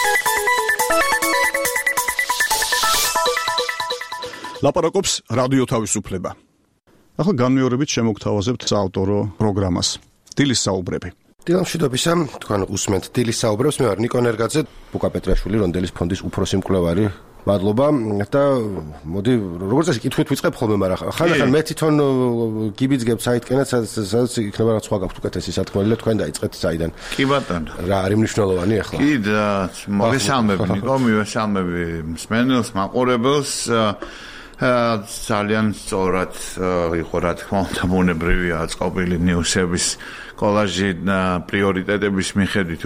ლაპარაკობს რადიო თავისუფლება. ახლა განმეორებით შემოგთავაზებთ საავტორო პროგრამას. დილის საუბრები. დილამშვიდობისა, თქვენ უსმენთ დილის საუბრებს, მე ვარ ნიკო ნერგაძე, ბუკა პეტრაშვილი, რონდელის ფონდის უფროსი მკვლევარი. მადლობა და მოდი როგორც ეს კითხვით ვიწყებ ხოლმე, მაგრამ ხან მე თვითონ გიბიძგებ საიტკენად, სადაც იქნება რაღაც სხვა გაქვთ უკეთესი სათქმელი და თქვენ დაიწყეთ საიდან. კი ბატონო. რა არის მნიშვნელოვანი ახლა? კი და მოგესალმები ნიკო, მივესალმები მსმენელს, მაყურებელს. ძალიან სწორად იყო რა თქმა უნდა ბუნებრივია აწყობილი ნიუსების კოლაჟი პრიორიტეტების მიხედვით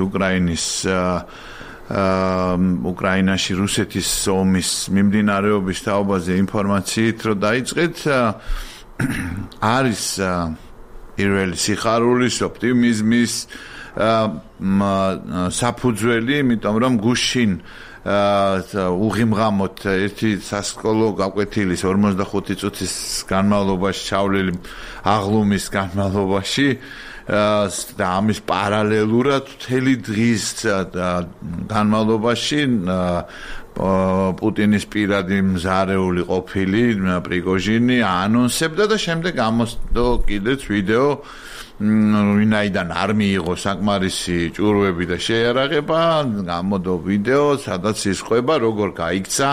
უკრაინაში რუსეთის ომის მიმდინარეობის თაობაზე ინფორმაციით რომ დაიწყეთ არის პირველი სიხარულის ოპტიმიზმის საფუძველი, იმიტომ რომ გუშინ უღიმღამოთ ერთი სასკოლო გაკვეთილის 45 წუთის განმავლობაში ჩავლილი აღლუმის განმავლობაში და ამის პარალელურად მთელი დღის განმავლობაში პუტინის პირადი მზარეული ყოფილი პრიგოჟინი აანონსებდა და შემდეგ ამოსდო კიდეც ვიდეო ვინაიდან არ მიიღო საკმარისი ჭურვები და შეიარაღება, გამოდო ვიდეო, სადაც ისყვება, როგორ გაიქცა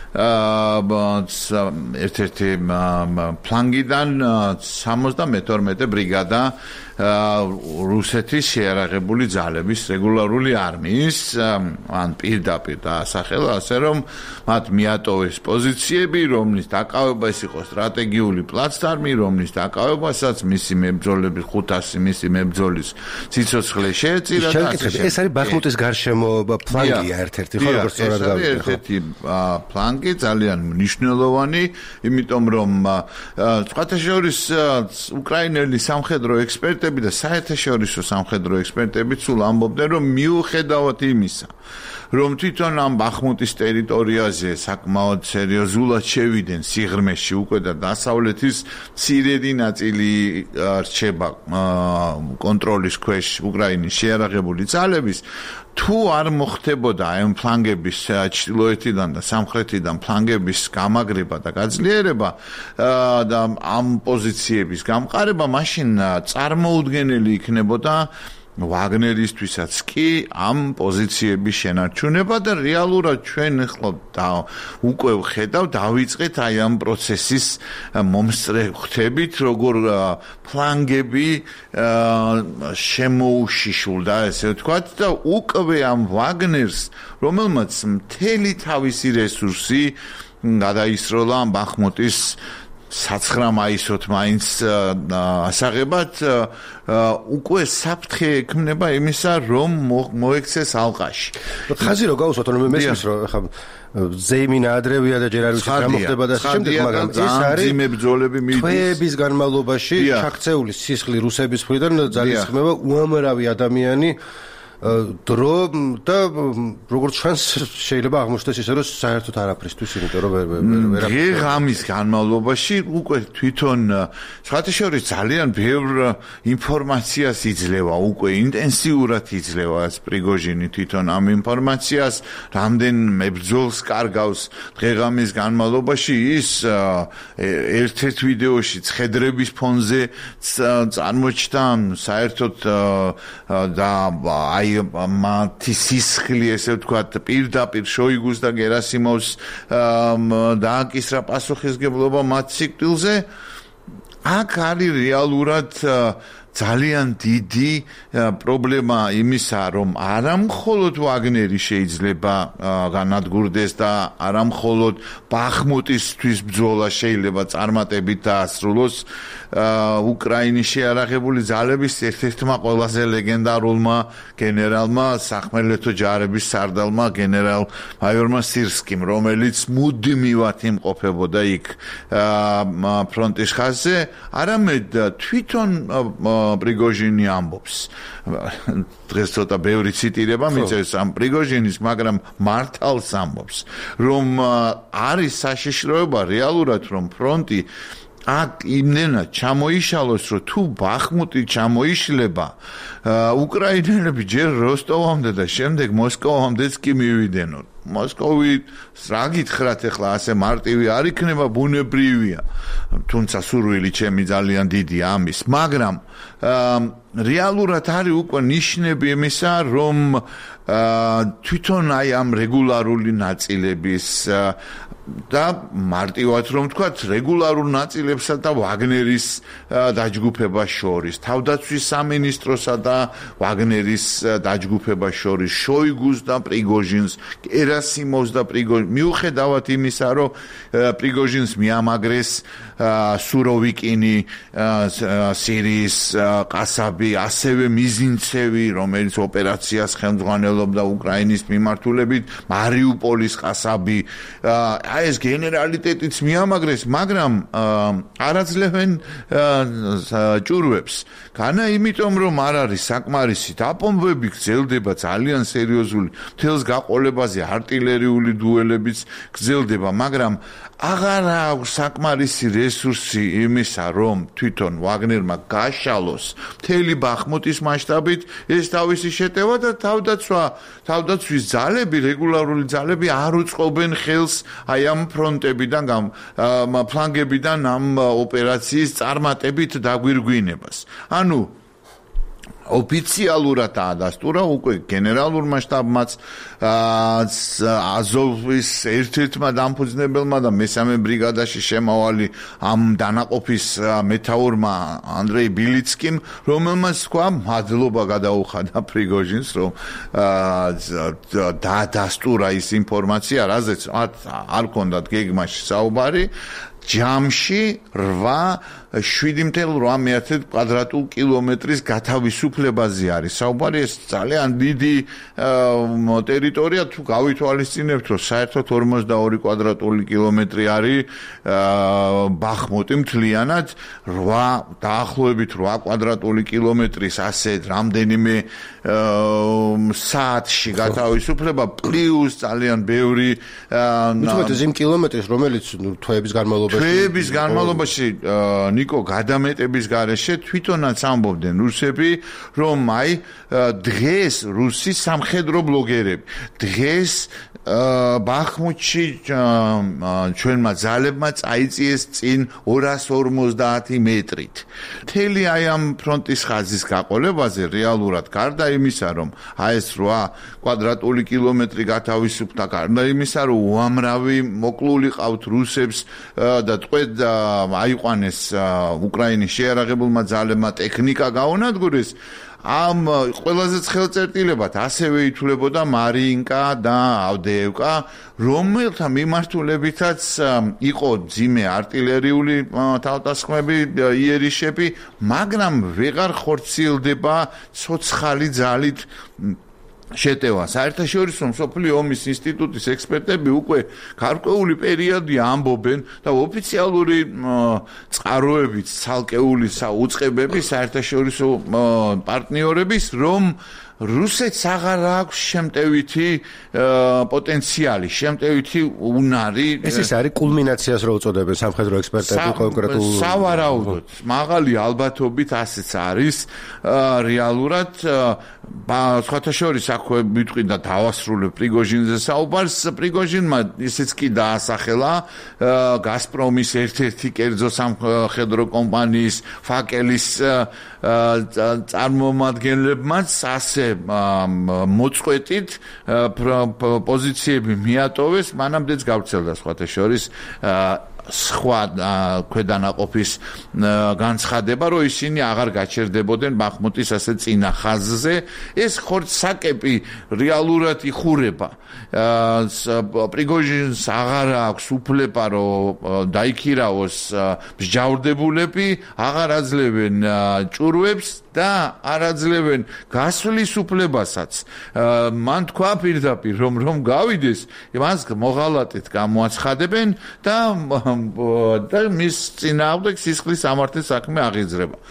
ერთ-ერთი ფლანგიდან 72 ბრიგადა რუსეთის შეიარაღებული ძალების რეგულარული არმიის ან პირდაპირ დაასახელა, ასე რომ მათ მიატოვეს პოზიციები, რომლის დაკავება ის იყო სტრატეგიული პლაცდარმი, რომლის დაკავებასაც მისი მებრძოლები 500 მისი მებრძოლის სიცოცხლე შეეწირა და ეს არის ბახმუტის გარშემო ფლანგია ერთ-ერთი, ხო, როგორც სწორად გავიგე. ერთ-ერთი ფლანგი ძალიან მნიშვნელოვანი, იმიტომ რომ სხვათა შორის უკრაინელი სამხედრო ექსპერტები და საერთაშორისო სამხედრო ექსპერტები სულ ამბობდნენ, რომ მიუხედავად იმისა, რომ თვითონ ამ ბახმუტის ტერიტორიაზე საკმაოდ სერიოზულად შევიდნენ სიღრმეში უკვე და დასავლეთის მცირედი ნაწილი რჩება კონტროლის ქვეშ უკრაინის შეიარაღებული ძალების, თუ არ მოხდებოდა ამ ფლანგების ჩრდილოეთიდან და სამხრეთიდან ფლანგების გამაგრება და გაძლიერება და ამ პოზიციების გამყარება, მაშინ წარმოუდგენელი იქნებოდა ვაგნერისთვისაც კი ამ პოზიციების შენარჩუნება და რეალურად ჩვენ ახლა უკვე ვხედავ დავიწყეთ აი ამ პროცესის მომსწრე ხვდებით, როგორ ფლანგები შემოუშიშულდა, ესე ვთქვათ, და უკვე ამ ვაგნერს, რომელმაც მთელი თავისი რესურსი გადაისროლა ამ ბახმუტის 9 მაისოთ მაინც ასაღებად უკვე საფრთხე ექმნება იმისა, რომ მოექცეს ალყაში. ხაზი რო გავუსვათ, რომ მესმის რომ ხა ზეიმინა ადრევია და ჯერ არ ვიცი რა მოხდება და შემდეგ, მაგრამ ეს არის მებრძოლები თვეების განმავლობაში ჩაქცეული სისხლი რუსების მხრიდან ძალისხმევა უამრავი ადამიანი დრო და როგორც ჩანს შეიძლება აღმოჩნდეს ისე რომ საერთოდ არაფრისთვის, იმიტომ რომ ვერ ამის განმავლობაში უკვე თვითონ საერთაშორის ძალიან ბევრ ინფორმაციას იძლევა, უკვე ინტენსიურად იძლევა პრიგოჟინი თვითონ ამ ინფორმაციას, რამდენ მებრძოლს კარგავს დღეღამის განმავლობაში ის ერთ-ერთ ვიდეოში ცხედრების ფონზე წარმოჩნდა საერთოდ და აი მათი სისხლი, ესე ვთქვათ, პირდაპირ შოიგუს და გერასიმოვს დააკისრა პასუხისგებლობა მათ სიკვდილზე. აქ არის რეალურად ძალიან დიდი პრობლემა იმისა, რომ არა მხოლოდ ვაგნერი შეიძლება განადგურდეს და არა მხოლოდ ბახმუტისთვის ბრძოლა შეიძლება წარმატებით დაასრულოს უკრაინის შეიარაღებული ძალების ერთ-ერთმა ყველაზე ლეგენდარულმა გენერალმა, სახმელეთო ჯარების სარდალმა გენერალ მაიორმა სირსკიმ, რომელიც მუდმივად იმყოფებოდა იქ ფრონტის ხაზზე, არამედ თვითონ პრიგოჟინი ამბობს. დღეს ცოტა ბევრი ციტირება მიწევს ამ პრიგოჟინის, მაგრამ მართალს ამბობს, რომ არის საშიშროება რეალურად, რომ ფრონტი აქ იმდენად ჩამოიშალოს, რომ თუ ბახმუტი ჩამოიშლება, უკრაინელები ჯერ როსტოვამდე და შემდეგ მოსკოვამდეც კი მივიდენო. მოსკოვი რა გითხრათ ახლა ასე მარტივი არ იქნება, ბუნებრივია. თუმცა სურვილი ჩემი ძალიან დიდი ამის, მაგრამ რეალურად არის უკვე ნიშნები იმისა, რომ თვითონ აი ამ რეგულარული ნაწილების და მარტივად რომ ვთქვათ, რეგულარულ ნაწილებსა და ვაგნერის დაჯგუფებას შორის, თავდაცვის სამინისტროსა და ვაგნერის დაჯგუფებას შორის, შოიგუს და პრიგოჟინს, ერასიმოვს და პრიგოჟინს, მიუხედავად იმისა, რომ პრიგოჟინს მიამაგრეს სუროვიკინი, სირიის ყასაბი, ასევე მიზინცევი, რომელიც ოპერაციას ხელმძღვანელობდა უკრაინის მიმართულებით, მარიუპოლის ყასაბი, ეს გენერალიტეტიც მიამაგრეს, მაგრამ არაძლევენ ჭურვებს. განა იმიტომ, რომ არ არის საკმარისი დაპომბები გრძელდება ძალიან სერიოზული მთელს გაყოლებაზე артиლერიული დუელებიც გრძელდება, მაგრამ აღარ აქვს საკმარისი რესურსი იმისა, რომ თვითონ ვაგნერმა გაშალოს მთელი ბახმუტის მასშტაბით ეს თავისი შეტევა და თავდაცვის ძალები, რეგულარული ძალები არ უწყობენ ხელს აი ამ ფრონტებიდან, ფლანგებიდან ამ ოპერაციის წარმატებით დაგვირგვინებას. ანუ ოფიციალურად დაადასტურა უკვე გენერალურმა შტაბმაც აზოვის ერთ-ერთმა დამფუძნებელმა და მესამე ბრიგადაში შემავალი ამ დანაყოფის მეთაურმა ანდრეი ბილიცკიმ, რომელმაც თქვა მადლობა გადაუხადა პრიგოჟინს, რომ დაადასტურა ის ინფორმაცია, რაზეც არ ჰქონდათ გეგმაში საუბარი. ჯამში 7.8 კვადრატულ კილომეტრის გათავისუფლებაზე არის საუბარი. ეს ძალიან დიდი ტერიტორია, თუ გავითვალისწინებთ, რომ საერთოდ 42 კვადრატული კილომეტრი არის ბახმუტი მთლიანად, დაახლოებით 8 კვადრატული კილომეტრის ასე რამდენიმე საათში გათავისუფლება, პლუს ძალიან ბევრი უცბად იმ კილომეტრის, რომელიც თვეების განმავლობაში ნიკო გადამეტების გარეშე თვითონაც ამბობდნენ რუსები, რომ აი დღეს რუსი სამხედრო ბლოგერები დღეს ბახმუტში ჩვენმა ძალებმა წაიწიეს წინ 250 მეტრით. მთელი აი ამ ფრონტის ხაზის გაყოლებაზე რეალურად გარდა იმისა, რომ აი ეს 8 კვადრატული კილომეტრი გათავისუფლდა, გარდა იმისა, რომ უამრავი მოკლული ყავთ რუსებს და ტყვედ აიყვანეს უკრაინის შეიარაღებულმა ძალებმა ტექნიკა გაუნადგურეს, ამ ყველაზე ხელწერტილებად ასევე ითვლებოდა მარიინკა და ავდეევკა, რომელთა მიმართულებითაც იყო ძიმე артиლერიული თავდასხმები, იერიშები, მაგრამ ვეღარ ხორციელდება ცოცხალი ძალით შეტევა. საერთაშორისო მსოფლიო ომის ინსტიტუტის ექსპერტები უკვე გარკვეული პერიოდი ამბობენ და ოფიციალური წყაროებით ცალკეული უწყებები საერთაშორისო პარტნიორების, რომ რუსეთს აღარ აქვს შემტევითი პოტენციალი, შემტევითი უნარი. ეს არის კულმინაციას რო უწოდებენ სამხედრო ექსპერტები კონკრეტულ სავარაუდოდ მაღალი ალბათობით ასეც არის რეალურად. სხვათა შორის აქვე მიტყვი და დავასრულებ პრიგოჟინზე საუბარს. პრიგოჟინმა ისიც კი დაასახელა გაზპრომის ერთ-ერთი კერძო სამხედრო კომპანიის ფაკელის წარმომადგენლებმაც ასე მოწყვეტით პოზიციები მიატოვეს, მანამდეც გავრცელდა სხვათა შორის სხვა ქვედანაყოფის განცხადება, რომ ისინი აღარ გაჩერდებოდნენ ბახმუტის ასე წინა ხაზზე. ეს ხორცსაკეპი რეალურად იხურება. პრიგოჟინს აღარ აქვს უფლება, რომ დაიქირავოს მსჯავრდებულები, აღარ აძლევენ ჭურვებს და არ აძლევენ გასვლის უფლებასაც. მან თქვა პირდაპირ, რომ გავიდეს, მას მოღალატედ გამოაცხადებენ და მის წინააღმდეგ სისხლის სამართლის საქმე აღიძრება.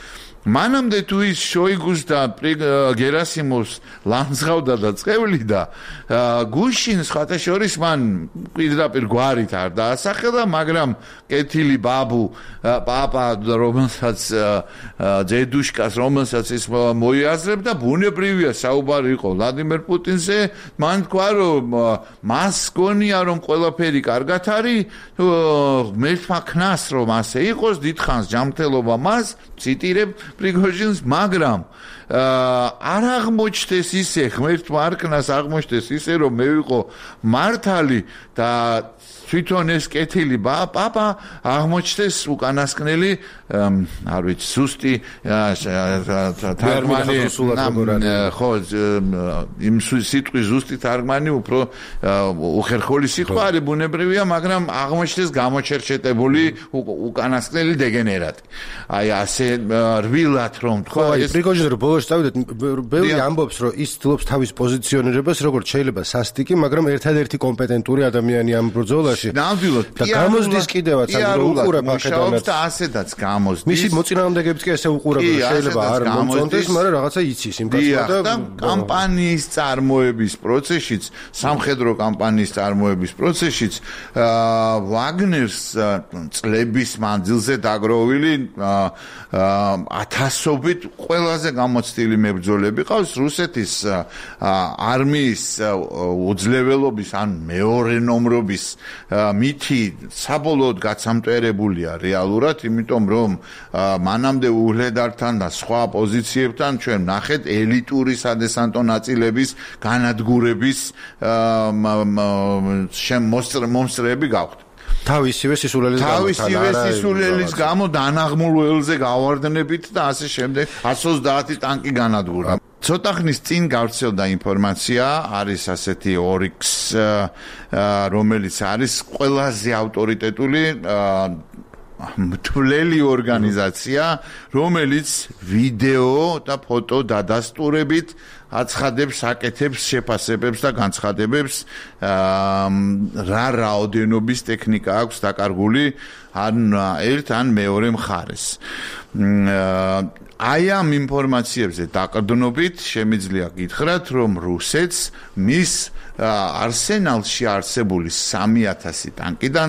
მანამდე თუ ის შოიგუს და გერასიმოვს ლანძღავდა და წევლიდა გუშინ სხვათა შორის მან პირდაპირ გვარით არ დაასახელა მაგრამ კეთილი ბაბუ პაპა რომელსაც ძედუშკას რომელსაც ის მოიაზრებდა ბუნებრივია საუბარი იყო ვლადიმერ პუტინზე მან თქვა რომ მას გონია რომ ყველაფერი კარგად არის მერთმა ქნას რომ ასე იყოს დიდხანს ჯანმრთელობა მას ციტირებ პრიგოჟინს მაგრამ არ აღმოჩნდეს ისე ღმერთმა არკნას აღმოჩნდეს ისე რომ მე ვიყო მართალი და თვითონ ეს კეთილი პაპა აღმოჩნდეს უკანასკნელი არ ვიცი ზუსტი თარგმანი ხო იმ სიტყვის ზუსტი თარგმანი უფრო უხერხული სიტყვა არის ბუნებრივია მაგრამ აღმოჩნდეს გამოჩერჩეტებული უკანასკნელი დეგენერატი აი ასე რვილად რომ თქვა ეს პრიგოჟინი რომ ბოლოს წავიდეთ ბევრი ამბობს რომ ის ცდილობს თავის პოზიციონირებას როგორც შეიძლება სასტიკი მაგრამ ერთადერთი კომპეტენტური ადამიანი ამ ბრძოლაში ნამდვილად და გამოსდის კიდევაც რომ უყურებ ახედავთ და ასედაც გამოსდის მისი მოწინააღმდეგეებიც კი ესე უყურებენ შეიძლება არ მომწონდეს მაგრამ რაღაცა იცის იმ გასვლა და კამპანიის წარმოების პროცესშიც სამხედრო კამპანიის წარმოების პროცესშიც ვაგნერს წლების მანძილზე დაგროვილი ათასობით ყველაზე გამოცდილი მებრძოლები ყავს რუსეთის არმიის უძლეველობის ან მეორე ნომრობის მითი საბოლოოდ გაცამტვერებულია რეალურად, იმიტომ რომ მანამდე უჰლედართან და სხვა პოზიციებთან ჩვენ ნახეთ ელიტური სადესანტო ნაწილების განადგურების მომსწრეები გავხდით. თავისივე სისულელის გამო დანაღმულ ველზე გავარდნებით და ასე შემდეგ 130 ტანკი განადგურდა. ცოტა ხნის წინ გავრცელდა ინფორმაცია, არის ასეთი ორიქს, რომელიც არის ყველაზე ავტორიტეტული მთვლელი ორგანიზაცია, რომელიც ვიდეო და ფოტო დადასტურებით აცხადებს, აკეთებს შეფასებებს და განცხადებებს, რა რაოდენობის ტექნიკა აქვს დაკარგული ან ერთ ან მეორე მხარეს. აი ამ ინფორმაციებზე დაყრდნობით შემიძლია გითხრათ, რომ რუსეთს მის არსენალში არსებული 3000 ტანკიდან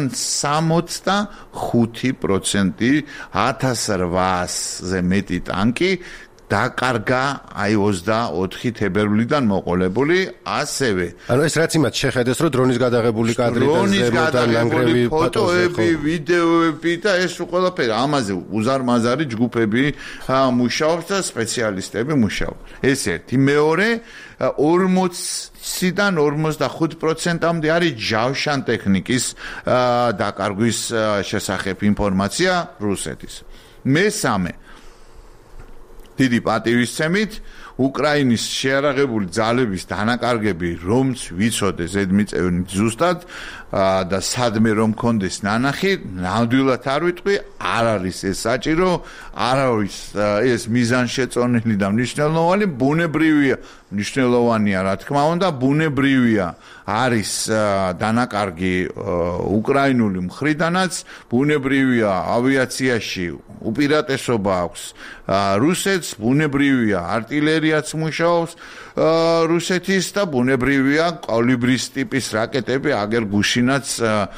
65% 1800-ზე მეტი ტანკი დაკარგა აი 24 თებერვლიდან მოყოლებული, ასევე ანუ ეს რაც იმათ შეხედეს, რომ დრონის გადაღებული კადრიდან ზემოდან ლანგრევი ფოტოები, ვიდეოები და ეს ყველაფერი ამაზე უზარმაზარი ჯგუფები მუშაობს და სპეციალისტები მუშაობს. ეს ერთი, მეორე 40-დან 55%-მდე არის ჯავშან ტექნიკის დაკარგვის შესახებ ინფორმაცია რუსეთის. მესამე დიდი პატივისცემით უკრაინის შეარაღებული ძალების დანაკარგები რომც ვიცოდე ზედმიწევნით ზუსტად და სადმე რომ კონდეს ნანახი ნამდვილად არ ვიტყვი არ არის ეს საჭირო არ არის ეს მიზანშეწონილი და მნიშვნელოვანი ბუნებრივია მნიშვნელოვანია რა თქმა უნდა ბუნებრივია არის დანაკარგი უკრაინული მხრიდანაც ბუნებრივია ავიაციაში უპირატესობა აქვს რუსეთს ბუნებრივია არტილერიაც მუშაობს რუსეთის და ბუნებრივია კოლიბრის ტიპის რაკეტები აგერ გუშინაც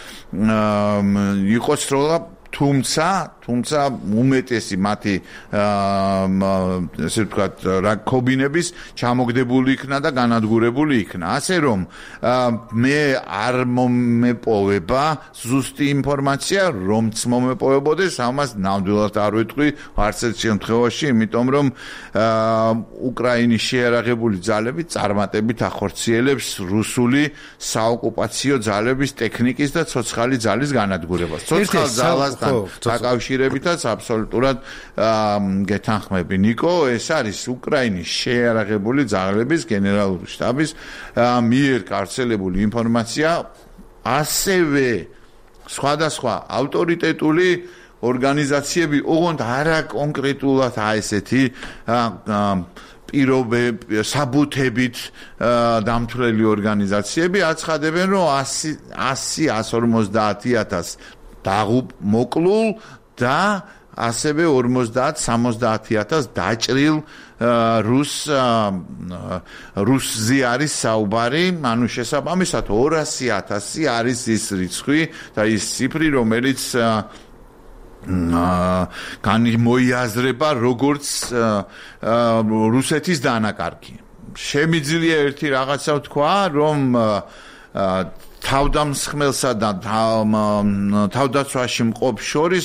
იყოს სროლა თუმცა უმეტესი მათი ესე ვთქვათ რაკობინების ჩამოგდებული იქნა და განადგურებული იქნა ასე რომ მე არ მომეპოვება ზუსტი ინფორმაცია რომც მომეპოვებოდეს ამას ნამდვილად არ ვიტყვი არც ერთ შემთხვევაში იმიტომ რომ უკრაინის შეიარაღებული ძალები წარმატებით ახორციელებს რუსული საოკუპაციო ძალების ტექნიკის და ცოცხალი ძალის განადგურებას ცოცხალ ძალას დაკავშირებითაც აბსოლუტურად გეთანხმები ნიკო ეს არის უკრაინის შეიარაღებული ძალების გენერალური შტაბის მიერ გავრცელებული ინფორმაცია ასევე სხვადასხვა ავტორიტეტული ორგანიზაციები ოღონდ არა კონკრეტულად ესეთი პირობები საბუთებით დამთვლელი ორგანიზაციები აცხადებენ რომ 100-150,000 დაღუპ მოკლულ და ასევე 50-70,000 დაჭრილ რუსზე არის საუბარი, ანუ შესაბამისად 200,000 არის ის რიცხვი და ის ციფრი, რომელიც მოიაზრება როგორც რუსეთის დანაკარგი. შემიძლია ერთი რაღაცა ვთქვა, რომ თავდამსხმელსა და თავდაცვაში მყოფ შორის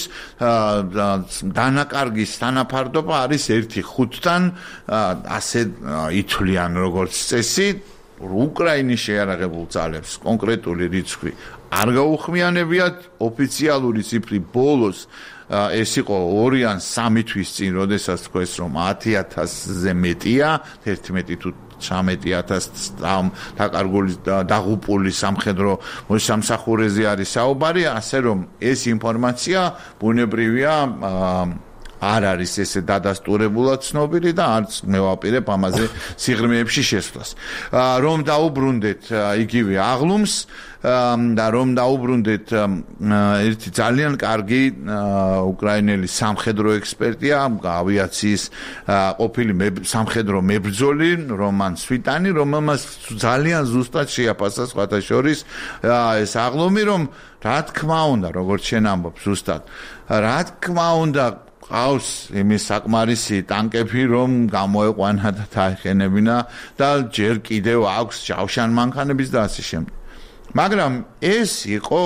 დანაკარგის თანაფარდობა არის 1:5-თან, ასე ითვლიან როგორც წესი. უკრაინის შეიარაღებულ ძალებს კონკრეტული რიცხვი არ გაუხმიანებიათ, ოფიციალური ციფრი ბოლოს ეს იყო 2 ან 3 თვის წინ, როდესაც თქვეს რომ 10,000-ზე მეტია, 11 თუ 13,000 დაკარგული დაღუპული სამხედრო მოსამსახურეზე არის საუბარი, ასე რომ ეს ინფორმაცია ბუნებრივია არ არის ესე დადასტურებულად ცნობილი და არც მე ვაპირებ ამაზე სიღრმეებში შესვლას. რომ დაუბრუნდეთ იგივე აღლუმს და რომ დაუბრუნდეთ ერთი ძალიან კარგი უკრაინელი სამხედრო ექსპერტია, ავიაციის ყოფილი სამხედრო მებრძოლი რომან სვიტანი, რომელმაც ძალიან ზუსტად შეაფასა სხვათა შორის ეს აღლუმი, რომ რა თქმა უნდა, როგორც შენ ამბობ ზუსტად, რა თქმა უნდა ყავს იმის საკმარისი ტანკები, რომ გამოეყვანა და დაეხენებინა და ჯერ კიდევ აქვს ჯავშან მანქანების და ასე შემდეგ. მაგრამ ეს იყო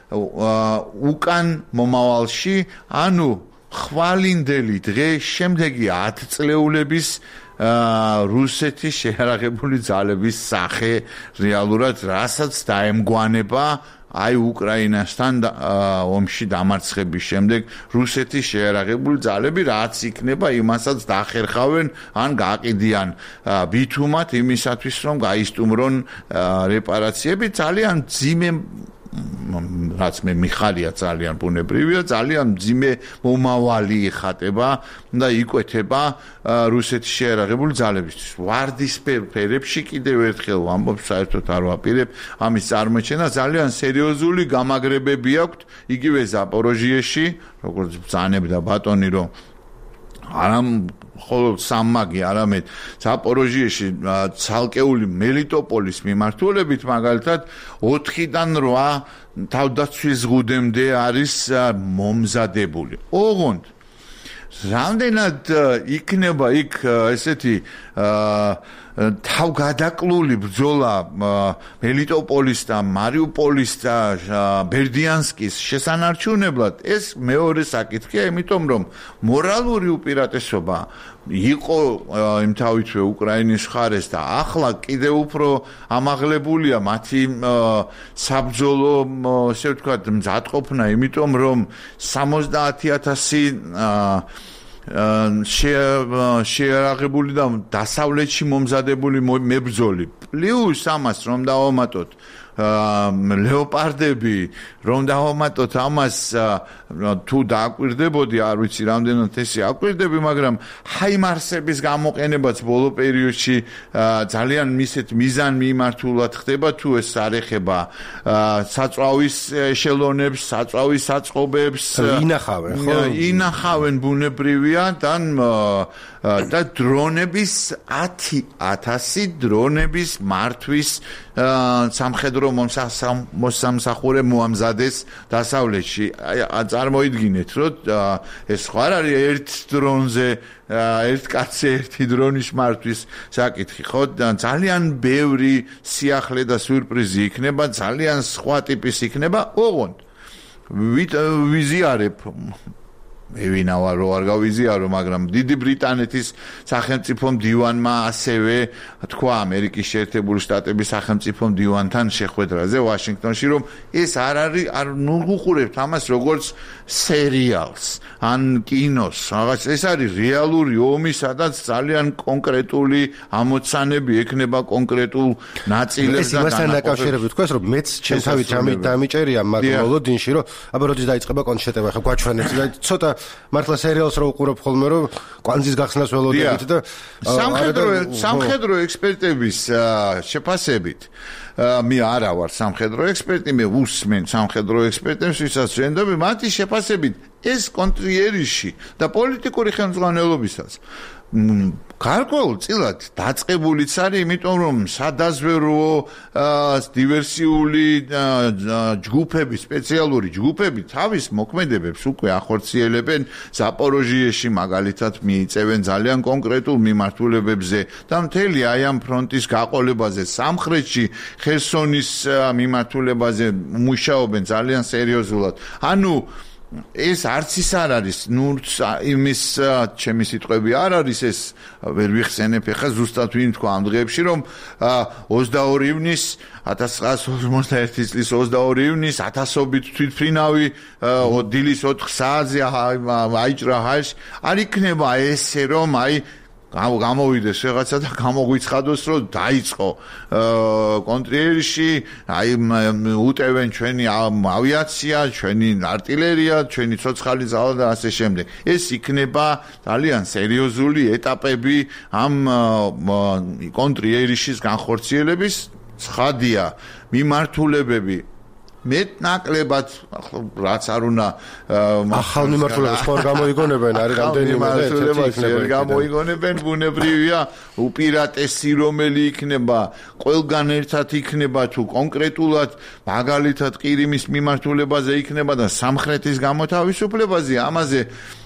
უკან მომავალში, ანუ ხვალინდელი დღე შემდეგი 10 წლეულების რუსეთის შეიარაღებული ძალების სახე რეალურად რასაც დაემგვანება აი უკრაინასთან ომში დამარცხების შემდეგ რუსეთის შეიარაღებული ძალები რაც იქნება იმასაც დაახერხავენ ან გააყიდიან ბითუმად იმისათვის რომ გაისტუმრონ რეპარაციები ძალიან ძიმე რაც მე მიხარია ძალიან ბუნებრივია ძალიან ძიმე მომავალი ეხატება და იკვეთება რუსეთის შეიარაღებული ძალებისთვის ვარდისფერ ფერებში კიდევ ერთხელ ვამბობ საერთოდ არ ვაპირებ ამის წარმოჩენა ძალიან სერიოზული გამაგრებები აქვთ იგივე ზაპოროჟიეში როგორც ბრძანებდა ბატონი რომ არამ ხოლო სამმაგი არამედ ზაპოროჟიეში ცალკეული მელიტოპოლის მიმართულებით მაგალითად 4-დან 8 თავდაცვის ზღუდემდე არის მომზადებული. ოღონდ რამდენად იქნება იქ ესეთი თავგადაკლული ბრძოლა მელიტოპოლის და მარიუპოლის და ბერდიანსკის შესანარჩუნებლად ეს მეორე საკითხია, იმიტომ რომ მორალური უპირატესობა იყო იმთავითვე უკრაინის მხარეს და ახლა კიდევ უფრო ამაღლებულია მათი საბრძოლო ესე ვთქვათ მზადყოფნა, იმიტომ რომ 70,000 შეიარაღებული და დასავლეთში მომზადებული მებრძოლი პლუს ამას რომ დავამატოთ ლეოპარდები რომ დავამატოთ ამას თუ დააკვირდებოდი არ ვიცი რამდენად ესე აკვირდები მაგრამ ჰაიმარსების გამოყენებაც ბოლო პერიოდში ძალიან მისეთ მიზან მიმართულად ხდება თუ ეს არ ეხება საწვავის ეშელონებს საწვავის საწყობებს ინახავენ ბუნებრივია და დრონების 10,000 დრონების მართვის სამხედრო მოსამსახურე მოამზადეს დასავლეთში. წარმოიდგინეთ, რომ ეს ხო არ არის ერთ დრონზე, ერთ კაცზე ერთი დრონის მართვის საკითხი, ხო? ძალიან ბევრი სიახლე და სიურპრიზი იქნება, ძალიან სხვა ტიპის იქნება, ოღონდ ვიზიარებ ევინა ვარო არ გავიზიარო, მაგრამ დიდი ბრიტანეთის სახელმწიფო მდივანმა ასევე თქვა ამერიკის შეერთებული შტატების სახელმწიფო მდივანთან შეხვედრაზე ვაშინგტონში, რომ ეს არ არის არ უყურებთ ამას როგორც სერიალს ან კინოს, რაღაც ეს არის რეალური ომი, სადაც ძალიან კონკრეტული ამოცანები ექნება კონკრეტულ ნაწილებს და განაყოფებს. ეს დაკავშირებით თქვას, რომ მეც ჩემ თავით დამიჭერია მაგ მოლოდინში, რომ აბა როდის დაიწყება კონცერტება, ხა გვაჩვენებს და ცოტა მართლა სერიალს რო უყურებ ხოლმე რომ კვანძის გახსნას ველოდებით და სამხედრო ექსპერტების შეფასებით მე არა ვარ სამხედრო ექსპერტი, მე უსმენ სამხედრო ექსპერტებს, ვისაც ვენდობი, მათი შეფასებით ეს კონტრიერიში და პოლიტიკური ხელმძღვანელობისაც გარკვეულწილად დაწყებულიც არის, იმიტომ რომ სადაზვერვო დივერსიული ჯგუფები, სპეციალური ჯგუფები თავის მოქმედებებს უკვე ახორციელებენ ზაპოროჟიეში, მაგალითად მიიწევენ ძალიან კონკრეტულ მიმართულებებზე და მთელი აი ამ ფრონტის გაყოლებაზე, სამხრეთში ხერსონის მიმართულებაზე მუშაობენ ძალიან სერიოზულად. ანუ ეს არც ის არ არის, ნურც იმის ჩემი სიტყვები არ არის, ეს ვერ ვიხსენებ ახლა ზუსტად ვინ თქვა ამ დღეებში, რომ 22 ივნის 1951 წლის 22 ივნის ათასობით თვითმფრინავი დილის 4 საათზე აიჭრა ჰაერში, არ იქნება ესე რომ აი გამოვიდეს რაღაცა და გამოგვიცხადოს რომ დაიწყო კონტრიერიში, აი უტევენ ჩვენი ავიაცია, ჩვენი артиლერია, ჩვენი ცოცხალი ძალა და ასე შემდეგ. ეს იქნება ძალიან სერიოზული ეტაპები ამ კონტრიერიშის განხორციელების. ცხადია, მიმართულებები მეტნაკლებად რაც არ უნდა ახალ მიმართულებას ხარ გამოიგონებენ, არის რამდენი მიმართულებას გამოიგონებენ, ბუნებრივია უპირატესი რომელი იქნება, ყველგან ერთად იქნება თუ კონკრეტულად მაგალითად ყირიმის მიმართულებაზე იქნება და სამხრეთის გამოთავისუფლებაზე, ამაზე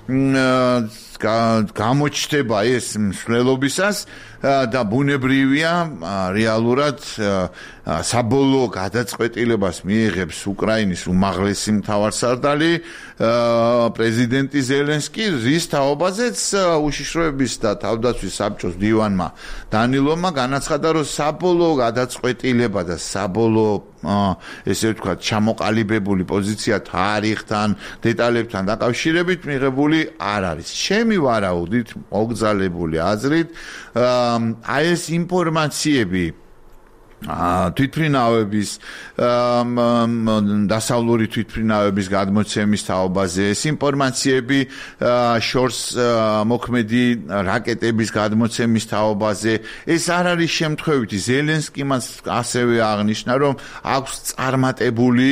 გამოჩნდება ეს მსვლელობისას და ბუნებრივია რეალურად საბოლოო გადაწყვეტილებას მიიღებს უკრაინის უმაღლესი მთავარსარდალი პრეზიდენტი ზელენსკი, რის თაობაზეც უშიშროების და თავდაცვის საბჭოს დივანმა დანილოვმა განაცხადა, რომ საბოლოო გადაწყვეტილება და საბოლოო ესე ვთქვათ ჩამოყალიბებული პოზიცია თარიღთან, დეტალებთან დაკავშირებით მიღებული არ არის. ჩემი ვარაუდით, მოგზალებული აზრით, აი ეს ინფორმაციები თვითმფრინავების დასავლური თვითმფრინავების გადმოცემის თაობაზე, ეს ინფორმაციები შორს მოქმედი რაკეტების გადმოცემის თაობაზე, ეს არ არის შემთხვევითი. ზელენსკიმ ასევე აღნიშნა, რომ აქვს წარმატებული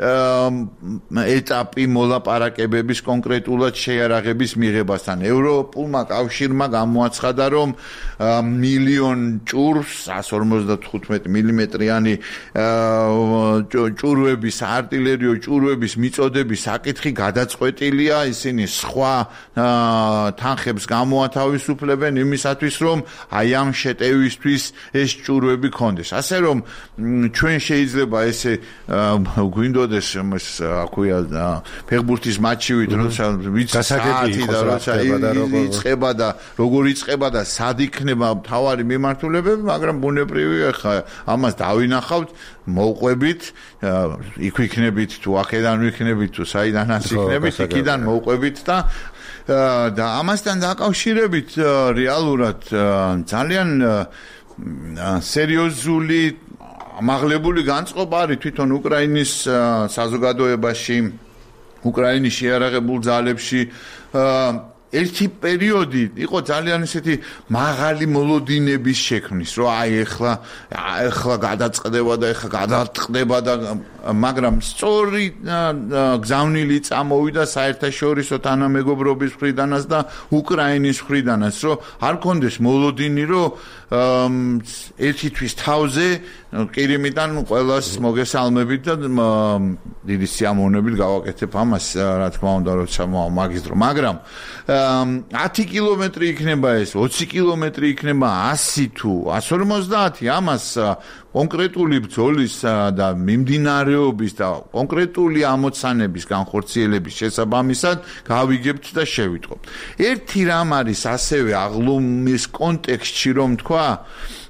ეტაპი მოლაპარაკებების კონკრეტულად შეიარაღების მიღებასთან. ევროპულმა კავშირმა გამოაცხადა, რომ მილიონ ჭურვს 155 მილიმეტრიანი ჭურვების, артиლერიო ჭურვების მიწოდების საკითხი გადაწყვეტილია, ისინი სხვა თანხებს გამოათავისუფლებენ იმისათვის, რომ აი ამ შეტევისთვის ეს ჭურვები კონდეს. ასე რომ ჩვენ შეიძლება ესე გვინდოდეს აქვია ფეხბურთის მატჩივით, როცა გასაგები და როცა იწყება და როგორ იწყება და სად იქნება მთავარი მიმართულებები, მაგრამ ბუნებრივია ხა ამას დავინახავთ, მოვყვებით, იქ ვიქნებით თუ აქედან ვიქნებით თუ საიდანაც იქნებით, იქიდან მოვყვებით და ამასთან დაკავშირებით რეალურად ძალიან სერიოზული ამაღლებული განწყობა არის თვითონ უკრაინის საზოგადოებაში, უკრაინის შეიარაღებულ ძალებში. ერთი პერიოდი იყო ძალიან ისეთი მაღალი მოლოდინების შექმნის, რომ აი ეხლა გადაწყდება და ეხლა გადაწყდება და მაგრამ სწორი გზავნილი წამოვიდა საერთაშორისო თანამეგობრობის მხრიდანაც და უკრაინის მხრიდანაც, რომ არ კონდეს მოლოდინი, რომ ერთი თვის თავზე ყირიმიდან ყველას მოგესალმებით და დიდი სიამოვნებით გავაკეთებ ამას, რა თქმა უნდა, როცა მაგის დრო, მაგრამ 10 კილომეტრი იქნება ეს, 20 კილომეტრი იქნება 100 თუ 150, ამას კონკრეტული ბრძოლის და მიმდინარეობის და კონკრეტული ამოცანების განხორციელების შესაბამისად გავიგებთ და შევიტყობთ. ერთი რამ არის ასევე აღლუმის კონტექსტში, რომ თქვა,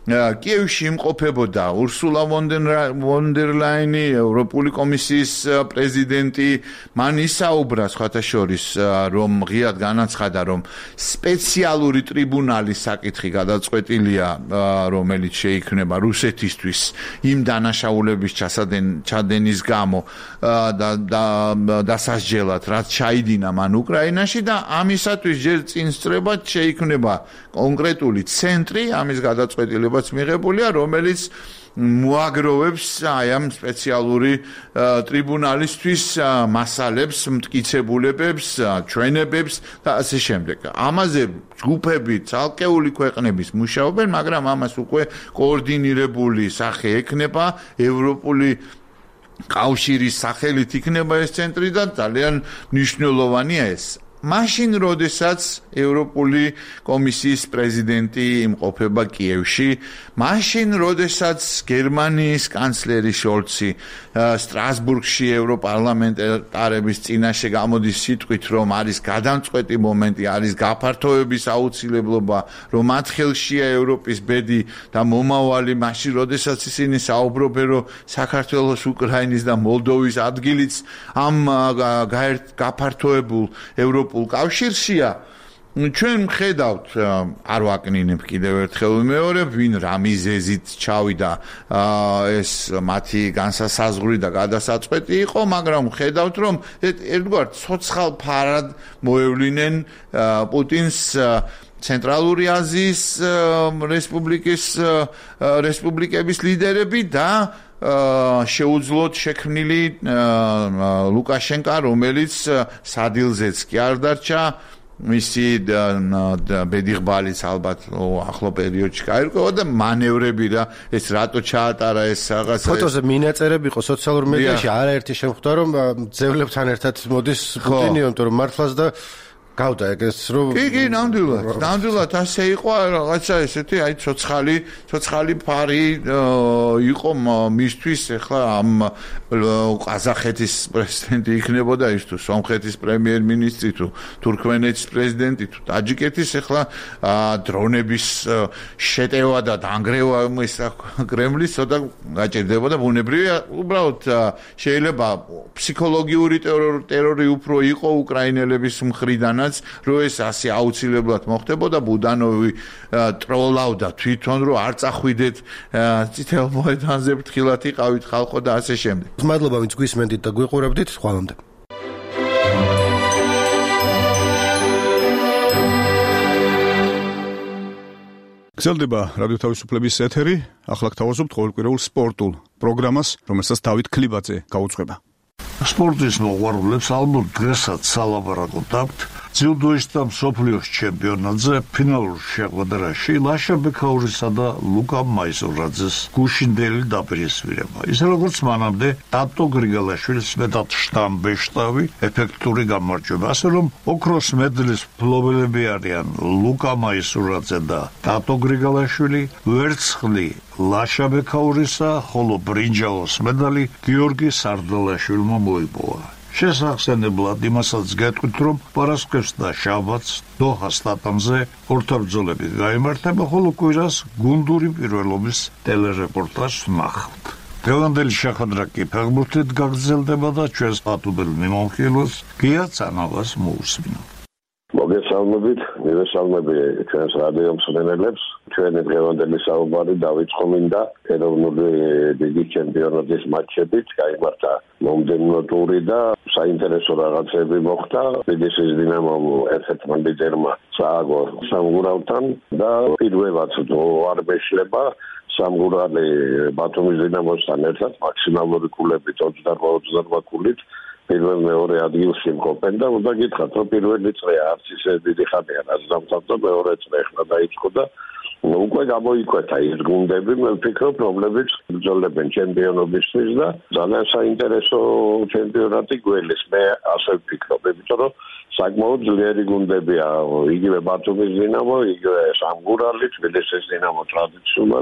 კიევში იმყოფებოდა ურსულა ვონ დერ ლაინი, ევროპული კომისიის პრეზიდენტი, მან ისაუბრა სხვათა შორის, რომ ღიად განაცხადა, რომ სპეციალური ტრიბუნალის საკითხი გადაწყვეტილია, რომელიც შეიქმნება რუსეთისთვის იმ დანაშაულების ჩადენის გამო დასასჯელად, რაც ჩაიდინა მან უკრაინაში და ამისათვის ჯერ წინ სწრებად შეიქმნება კონკრეტული ცენტრი, ამის გადაწყვეტილებაც მიღებულია, რომელიც მოაგროვებს აი ამ სპეციალური ტრიბუნალისთვის მასალებს, მტკიცებულებებს, ჩვენებებს და ასე შემდეგ. ამაზე ჯგუფები, ცალკეული ქვეყნების მუშაობენ, მაგრამ ამას უკვე კოორდინირებული სახე ექნება, ევროპული კავშირის სახელით იქნება ეს ცენტრი და ძალიან მნიშვნელოვანია ეს. მაშინ, როდესაც ევროპული კომისიის პრეზიდენტი იმყოფება კიევში, მაშინ, როდესაც გერმანიის კანცლერი შოლცი სტრასბურგში ევროპარლამენტარების წინაშე გამოდის სიტყვით, რომ არის გადამწყვეტი მომენტი, არის გაფართოების აუცილებლობა, რომ მათ ხელშია ევროპის ბედი და მომავალი, მაშინ, როდესაც ისინი საუბრობენ, რომ საქართველოს, უკრაინის და მოლდოვის ადგილიც ამ გაფართოებულ ევროპულ კავშირშია, ჩვენ ხედავთ, არ ვაკნინებ კიდევ ერთხელ მეორე, ვინ რა მიზეზით ჩავიდა ეს მათი განსასაზღვრი და გადასაწყვეტი იყო, მაგრამ ხედავთ, რომ ერთგვარ ცოცხალ ფარად მოევლინენ პუტინს ცენტრალური აზიის რესპუბლიკების ლიდერები და შეუძლოთ შექმნილი ლუკაშენკა, რომელიც სადილზეც კი არ დარჩა, მისი ბედიღბალიც ალბათ ახლო პერიოდში გაირკვევა და მანევრები და ეს რატო ჩაატარა ეს რაღაცა. ფოტოზე მინაწერები იყო სოციალურ მედიაში, არაერთი შემხვდა, რომ ძევლებთან ერთად მოდის პუტინი, იმიტომ რომ მართლაც და გავდა ეგეს რომ კი, ნამდვილად ასე იყო რაღაცა ესეთი, აი ცოცხალი ფარი იყო მისთვის, ეხლა ამ ყაზახეთის პრეზიდენტი იქნებოდა ის თუ სომხეთის პრემიერ-მინისტრი თუ თურქმენეთის პრეზიდენტი თუ ტაჯიკეთის, ეხლა დრონების შეტევა და დანგრევა ის კრემლის ცოტა გაჭირდებოდა, ბუნებრივია, უბრალოდ შეიძლება ფსიქოლოგიური ტერორი უფრო იყო უკრაინელების მხრიდან, რომ ეს ასე აუცილებლად მოხდებოდა, ბუდანოვი ტროლავდა თვითონ, რომ არ წახვიდეთ წითელ მოედანზე, ფრთხილად იყავით ხალხო და ასე შემდეგ. მადლობა, ვინც გვისმენდით და გვიყურებდით, ხვალამდე. გრძელდება რადიო თავისუფლების ეთერი, ახლა გთავაზობთ ყოველკვირეულ სპორტულ პროგრამას, რომელსაც დავით ქლიბაძე გაუძღვება. სპორტის მოყვარულებს ალბათ დღესაც სალაპარაკო დაქვთ ძიუდოის და მსოფლიოს ჩემპიონატზე ფინალურ შეხვედრაში ლაშა ბექაურისა და ლუკა მაისურაძეს გუშინდელი დაპირისპირება. ისე როგორც მანამდე ტატო გრიგალაშვილის მეტად შტამბეშტავი ეფექტური გამარჯვება, ასე რომ ოქროს მედლის მფლობელები არიან ლუკა მაისურაძე და ტატო გრიგალაშვილი, ვერცხლი ლაშა ბექაურისა, ხოლო ბრინჯაოს medali გიორგი სარდალაშვილმა მოიპოვა. შესახსენებლად იმასაც გეტყვით, რომ პარასკევს და შაბათს დოჰას სტადიონზე ორთაბრძოლები გაიმართება, ხოლო კვირას გუნდური პირველობის ტელერეპორტაჟს ვნახავთ. დღევანდელი შეხვედრა კი ფეხბურთით გაგრძელდება და ჩვენს პატუბელ მიმოხილვას გია წანავას მოусმინოთ. მოგესალმებით, მივესალმები ჩვენს რადიო მსმენელებს. ჩვენი დღევანდელი საუბარი დავიწყო მინდა ეროვნული დიდი ჩემპიონატის მატჩებით, გაიმართა მომდევნო ტური და საინტერესო რაღაცები მოხდა. თბილისის დინამომ ერთ-ერთმა ლიდერმა წააგო სამგურავთან და პირველად არ მეშლება სამგურალი ბათუმის დინამოსთან ერთად მაქსიმალური კულებით 28 კულით პირველ მეორე ადგილში იმყოფენ და უნდა გითხრათ, რომ პირველი წრე არც ისე დიდი ხანია, რაც დამთავრდა, მეორე წრე ახლა დაიწყო და უკვე გამოიკვეთა ის გუნდები, მე ვფიქრობ, რომლებიც ბრძოლებენ ჩემპიონობისთვის და ძალიან საინტერესო ჩემპიონატი გველის. მე ასე ვფიქრობ, იმიტომ რომ საკმაოდ ძლიერი გუნდებია, იგივე ბათუმის დინამო, იგივე სამგურალი, თბილისის დინამო ტრადიციულად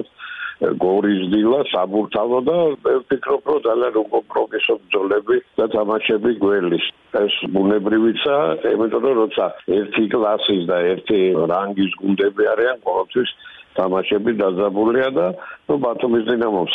გორის დილა, საბურთალო და ვფიქრობ, რომ ძალიან უკომპრომისო ბრძოლები და თამაშები გველის. ეს ბუნებრივიცა, იმიტომ რომ როცა ერთი კლასის და ერთი რანგის გუნდები არიან, ყოველთვის თამაშები დაძაბულია და ბათუმის დინამომ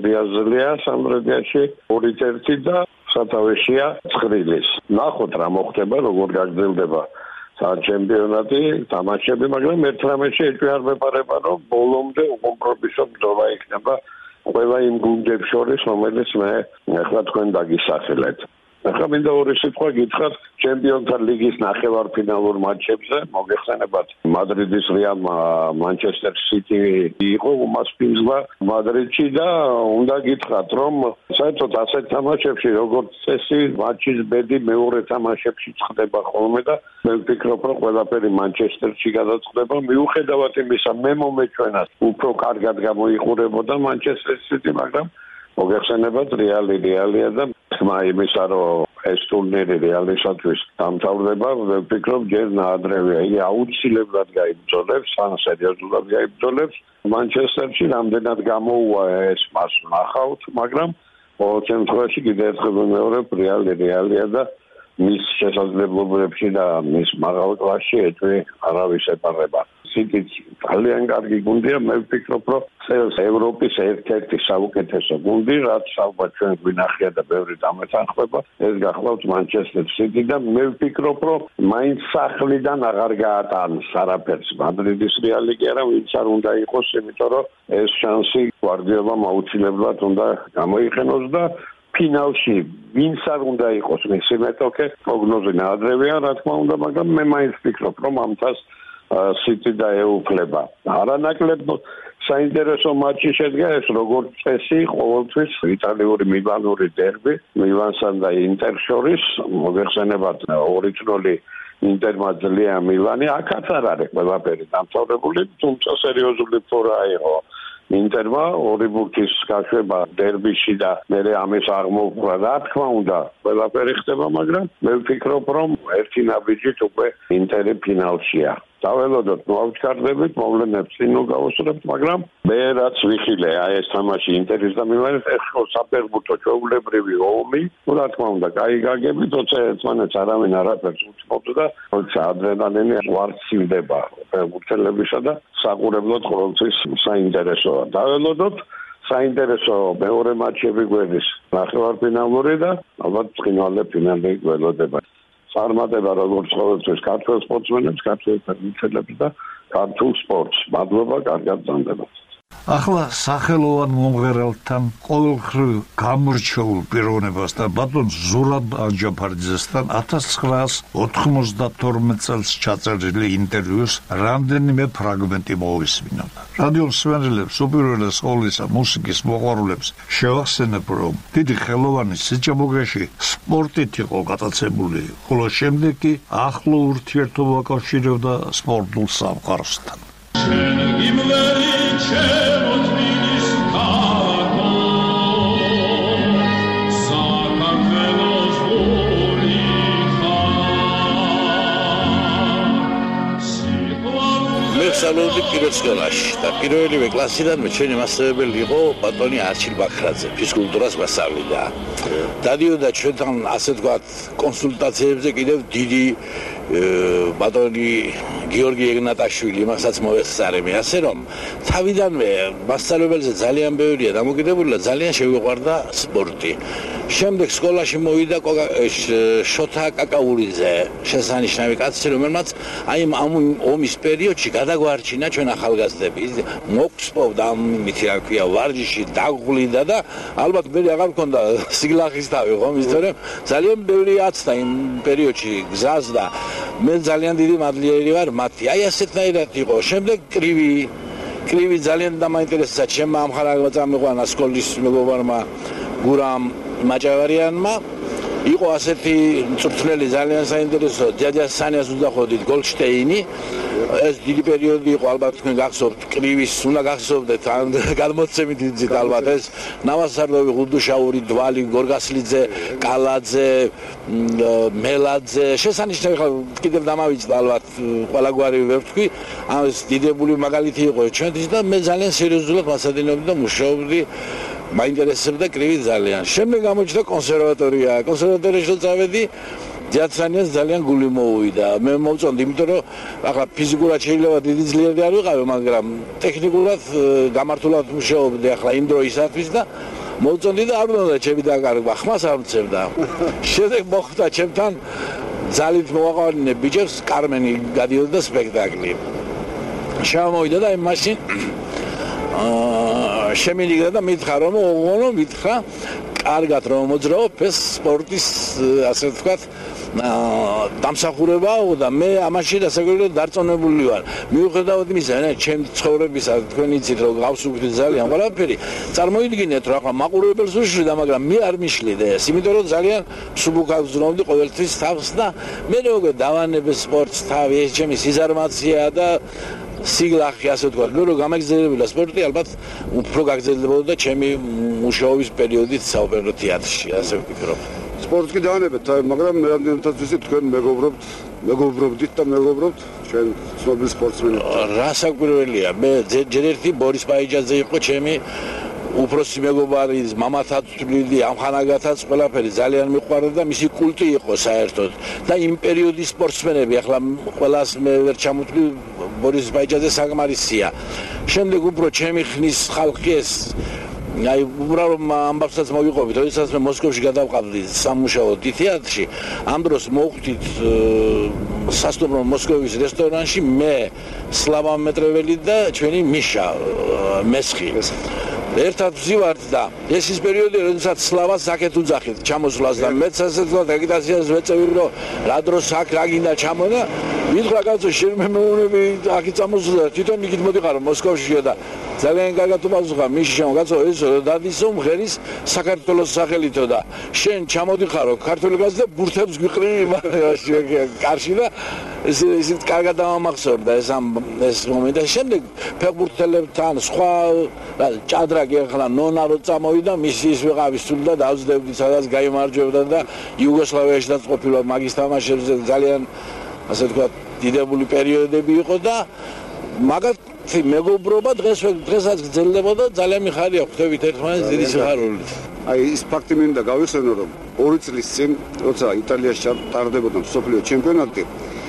სამტრედიაში 2-1 და სათავეშია ცხრილის. ნახოთ რა მოხდება, როგორ გაგრძელდება ჩემპიონატი, თამაშები, მაგრამ ერთ რამეში ეჭვი არ მეპარება, რომ ბოლომდე უკომპრომისო ბრძოლა იქნება ყველა იმ გუნდებს შორის, რომელიც მე ახლა თქვენ დაგისახელეთ. ახლა მინდა ორი სიტყვა გითხრათ ჩემპიონთა ლიგის ნახევარფინალურ მატჩებზე. მოგეხსენებათ მადრიდის რეალ მანჩესტერ სიტი იყო უმასპინძლა მადრიდში და უნდა გითხრათ რომ საერთოდ ასეთ თამაშებში როგორც წესი მატჩის ბედი მეორე თამაშებში ხდება ხოლმე და მე ვფიქრობ რომ ყველაფერი მანჩესტერში გადაწყდება მიუხედავად იმისა მე მომეჩვენა უფრო კარგად გამოიყურებოდა მანჩესტერ სიტი მაგრამ მოგეხსენებათ რეალია და ხმა იმისა რომ ეს ტურნირი რეალისათვის დამთავრდება ვფიქრობ ჯერ ნაადრევია იგი აუცილებლად გაიბრძოლებს ან სერიოზულად გაიბრძოლებს მანჩესტერში რამდენად გამოუვა ეს მას ნახავთ მაგრამ ყოველ შემთხვევაში კიდევ ერთხელ ვიმეორებ რეალია და მის შესაძლებლობებში და მის მაღალ კლასში ეჭვი არავის ეპარება სიტი ძალიან კარგი გუნდია მე ვფიქრობ რომ წელს ევროპის ერთ-ერთი საუკეთესო გუნდი რაც ალბათ ჩვენ გვინახია და ბევრი დამეთანხმება ეს გახლავთ მანჩესტერ სიტი და მე ვფიქრობ რომ მაინც სახლიდან აღარ გაატანს არაფერს მადრიდის რეალი კი არა ვინც არ უნდა იყოს იმიტომ რომ ეს შანსი გვარდიოლამ აუცილებლად უნდა გამოიყენოს და ფინალში ვინც არ უნდა იყოს მისი მეტოქე პროგნოზი ნაადრევია რა თქმა უნდა მაგრამ მე მაინც ვფიქრობ რომ ამას სიტი დაეუფლება არანაკლებ საინტერესო მატჩი შედგა ეს როგორც წესი ყოველთვის იტალიური მილანური დერბი მილანსა და ინტერ შორის მოგეხსენებათ 2-0 ინტერმა ძლია მილანი აქაც არ არის ყველაფერი დამთავრებული თუმცა სერიოზული ფორა იყო ინტერმა ორი ბურთის გაშვება დერბიში და მერე ამის აღმოფხვრა რა თქმა უნდა ყველაფერი ხდება მაგრამ მე ვფიქრობ რომ ერთი ნაბიჯით უკვე ინტერი ფინალშია დაველოდოთ მოავჩქარდებით მოვლენებს წინ გავუსწრებთ მაგრამ მე რაც ვიხილე აი ეს თამაში ინტერის და მილანის ეს ხო საფეხბურთო ჩვეულებრივი ომი რა თქმა უნდა კაი გაგები თორე ერთმანეთს არავინ არაფერს უცხობს და თორე ადრენალინი ვარცილდება ფეხბურთელებისა და საყურებლად ყოველთვის საინტერესოა დაველოდოთ საინტერესო მეორე მატჩები გვერდის ნახევარფინალური და ალბათ ფინალზე ფინალი გველოდება წარმატება როგორც ყოველთვის ქართულ სპორტსმენებს, ქართულ ფეხბურთელებს და ქართულ სპორტს. მადლობა, კარგად გრძანდებათ. ახლა სახელოვან მომღერალთან ყოველხრივ გამორჩეულ პიროვნებასთან ბატონ ზურაბ ანჯაფარიძესთან 1992 წელს ჩაწერილი ინტერვიუს რამდენიმე ფრაგმენტი მოვისმინოთ. რადიო მსმენელებს უპირველეს ყოვლისა მუსიკის მოყვარულებს შევახსენებ რომ დიდი ხელოვანი სიჭამოგეში სპორტით იყო გატაცებული, ხოლო შემდეგ კი ახლო ურთიერთობა აკავშირებდა სპორტულ სამყაროსთან. მესალოდი პირველ სკოლაში და პირველივე კლასიდანვე ჩვენი მასწავლებელი იყო ბატონი არჩილ ბაქრაძე, ფიზკულტურას მასწავლიდა. დადიოდა ჩვენთან ასე ვთქვათ კონსულტაციებზე კიდევ დიდი ბატონი გიორგი ეგნატაშვილი, მასაც მოვეხსარებე, ასე რომ თავიდანვე მასწავლებელზე ძალიან ბევრია დამოკიდებული და ძალიან შევიყვარდა სპორტი. შემდეგ სკოლაში მოვიდა შოთა კაკაურიძე, შესანიშნავი კაცი, რომელმაც აი ამ ომის პერიოდში გადაგვარჩინა ჩვენ ახალგაზრდები. მოგსპოვდა ამითი რა ქვია, ვარჯიში დაღვლიდა და ალბათ მე აღარ მქონდა სიგლახის თავი, ხომ, იმიტომ ძალიან ბევრი აცდა იმ პერიოდში გზას და მე ძალიან დიდი მადლიერი ვარ მათი. აი ასეთნაირად იყო. შემდეგ კრივი ძალიან დამაინტერესა ჩემმა ამხარა წამიყვანა სკოლის მეგობარმა გურამ მაჭავარიანმა. იყო ასეთი მწვრთნელი ძალიან საინტერესო დიაჯას სანიას უძახოდით გოლშტეინი. ეს დიდი პერიოდი იყო ალბათ თქვენ გახსოვთ კრივის უნდა გახსოვდეთ ან გადმოცემით იცით ალბათ ეს ნავასარდოვი გუდუშაური დვალი გორგასლიძე კალაძე მელაძე შესანიშნავი კიდევ დამავიწყდა ალბათ ყველაგვარი ვერ ვთქვი ეს დიდებული მაგალითი იყო ჩვენთვის და მე ძალიან სერიოზულად მასადინებდი და მუშაობდი მაინტერესებდა კრივი ძალიან. შემდეგ გამოჩნდა კონსერვატორია. კონსერვატორიაში წავედი ძიათსანიას ძალიან გული მოუვიდა. მე მოვწონდი, იმიტომ რომ ახლა ფიზიკურად შეიძლება დიდი ძლიერი არ ვიყავი, მაგრამ ტექნიკურად გამართულად მუშაობდი ახლა იმ დროისათვის და მოვწონდი და არ უნდა ჩემი დაკარგვა, ხმას არ მცემდა. შემდეგ მოხდა ჩემთან ძალით მოვაყარინე ბიჭებს, კარმენი გადიოდა სპექტაკლი. შემოვიდა და მაშინ შემიძლია და მითხრა რომ ოღონდ მითხრა კარგად რომ მოძრაობ ეს სპორტის ასე ვთქვათ დამსახურებაა და მე ამაში დასაკვირვებლად დარწმუნებული ვარ. მიუხედავად იმისა, ჩემ ცხოვრებისა თქვენ იცით რომ გავს უგდი ძალიან ყველაფერი. წარმოიდგინეთ რომ ახლა მაყურებელს უშლიდა, მაგრამ მე არ მიშლიდა ეს, იმიტომ რომ ძალიან მსუბუქად ვზრუნავდი ყოველთვის თავს და მე როგორ დავანებე სპორტს თავი, ეს ჩემი სიზარმაცია და სიგლახი ასე ვთქვათ. მე რო გამაგზავნებულა სპორტი, ალბათ უფრო გაგზავნებოდა და ჩემი მუშაობის პერიოდით საოპერო თეატრში, ასე ვფიქრობ. სპორტს კი დავანებეთ, მაგრამ მე რამდენადაც ვიცი თქვენ მეგობრობდით და მეგობრობთ ჩვენ ცნობილ სპორტსმენებს. რა საკვირველია, მე ჯერ ერთი ბორის პაიჯაძე იყო ჩემი უფროსი მეგობარი, მამათაც თვლიდი, ამხანაგათაც ყველაფერი ძალიან მიყვარდა და მისი კულტი იყო საერთოდ. და იმ პერიოდის სპორტსმენები, ახლა ყველას მე ვერ ჩამოთვლი, ბორის პაიჯაძე საკმარისია. შემდეგ უფრო ჩემი ხნის ხალხი ეს აი უბრალოდ ამბავსაც მოვიყვებით, როდესაც მე მოსკოვში გადავყავდი სამუშაოდ თეატრში, ამ დროს მოვხვდით სასტუმრო მოსკოვის რესტორანში მე, სლავა მეტრეველი და ჩვენი მიშა მესხი. ერთად ვზივართ და ეს ის პერიოდი, როდესაც სლავას აქეთ უძახით ჩამოსვლას და მეც ასე ვთქვათ აგიტაციას ვეწევი რომ რა დროს აქ რა გინდა ჩამონა. მითხრა კაცო შენ მეუბნები აქეთ წამოსვლა თვითონ იქით მოდიყარო მოსკოვშია და ძალიან კარგად უპასუხა მიშა კაცო ეს დადისო მღერის საქართველოს სახელითო და შენ ჩამოდიხარო ქართული კაცი და ბურთებს გვიყრინი კარში და ისიც კარგად დამახსოვრდა ეს მომენტი და შემდეგ ფეხბურთელებთან სხვა ჭადრაკი ახლა ნონა რო წამოვიდა მისი ის ვეღავის სულ და დავსდებდი სადაც გაიმარჯვებდა და იუგოსლავიაშიც ყოფილა მაგის თამაშებზე ძალიან ასე ვთქვათ დიდებული პერიოდები იყო და მაგათი მეგობრობა დღესაც გრძელდებოდა ძალიან მიხარია ხვდებით ერთმანეთს დიდი სიხარულით. აი ის ფაქტი მინდა გავიხსენო რომ 2 წლის წინ როცა იტალიაში ტარდებოდა მსოფლიო ჩემპიონატი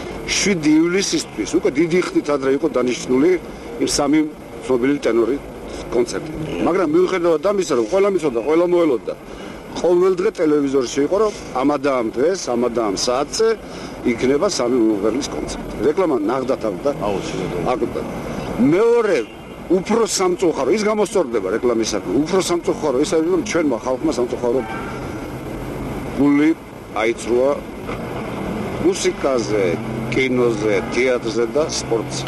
7 ივლისისთვის უკვე დიდი ხნით ადრე იყო დანიშნული იმ სამი ცნობილი ტენორი კონცერტი. მაგრამ მიუხედავად ამისა რომ ყველა მიცოდა, ყველა მოელოდა ყოველდღე ტელევიზორში იყო რომ ამადამ დღეს, ამადამ საათზე იქნება სამი უმღერლის კონცერტი. რეკლამა ნახდათ და აუცილებლად. მეორე უფრო სამწუხარო ის გამოსწორდება რეკლამისაკენ. უფრო სამწუხარო ის არის რომ ჩვენმა ხალხმა სამწუხაროდ გული აიწროა მუსიკაზე, კინოზე, თეატრზე და სპორტზე.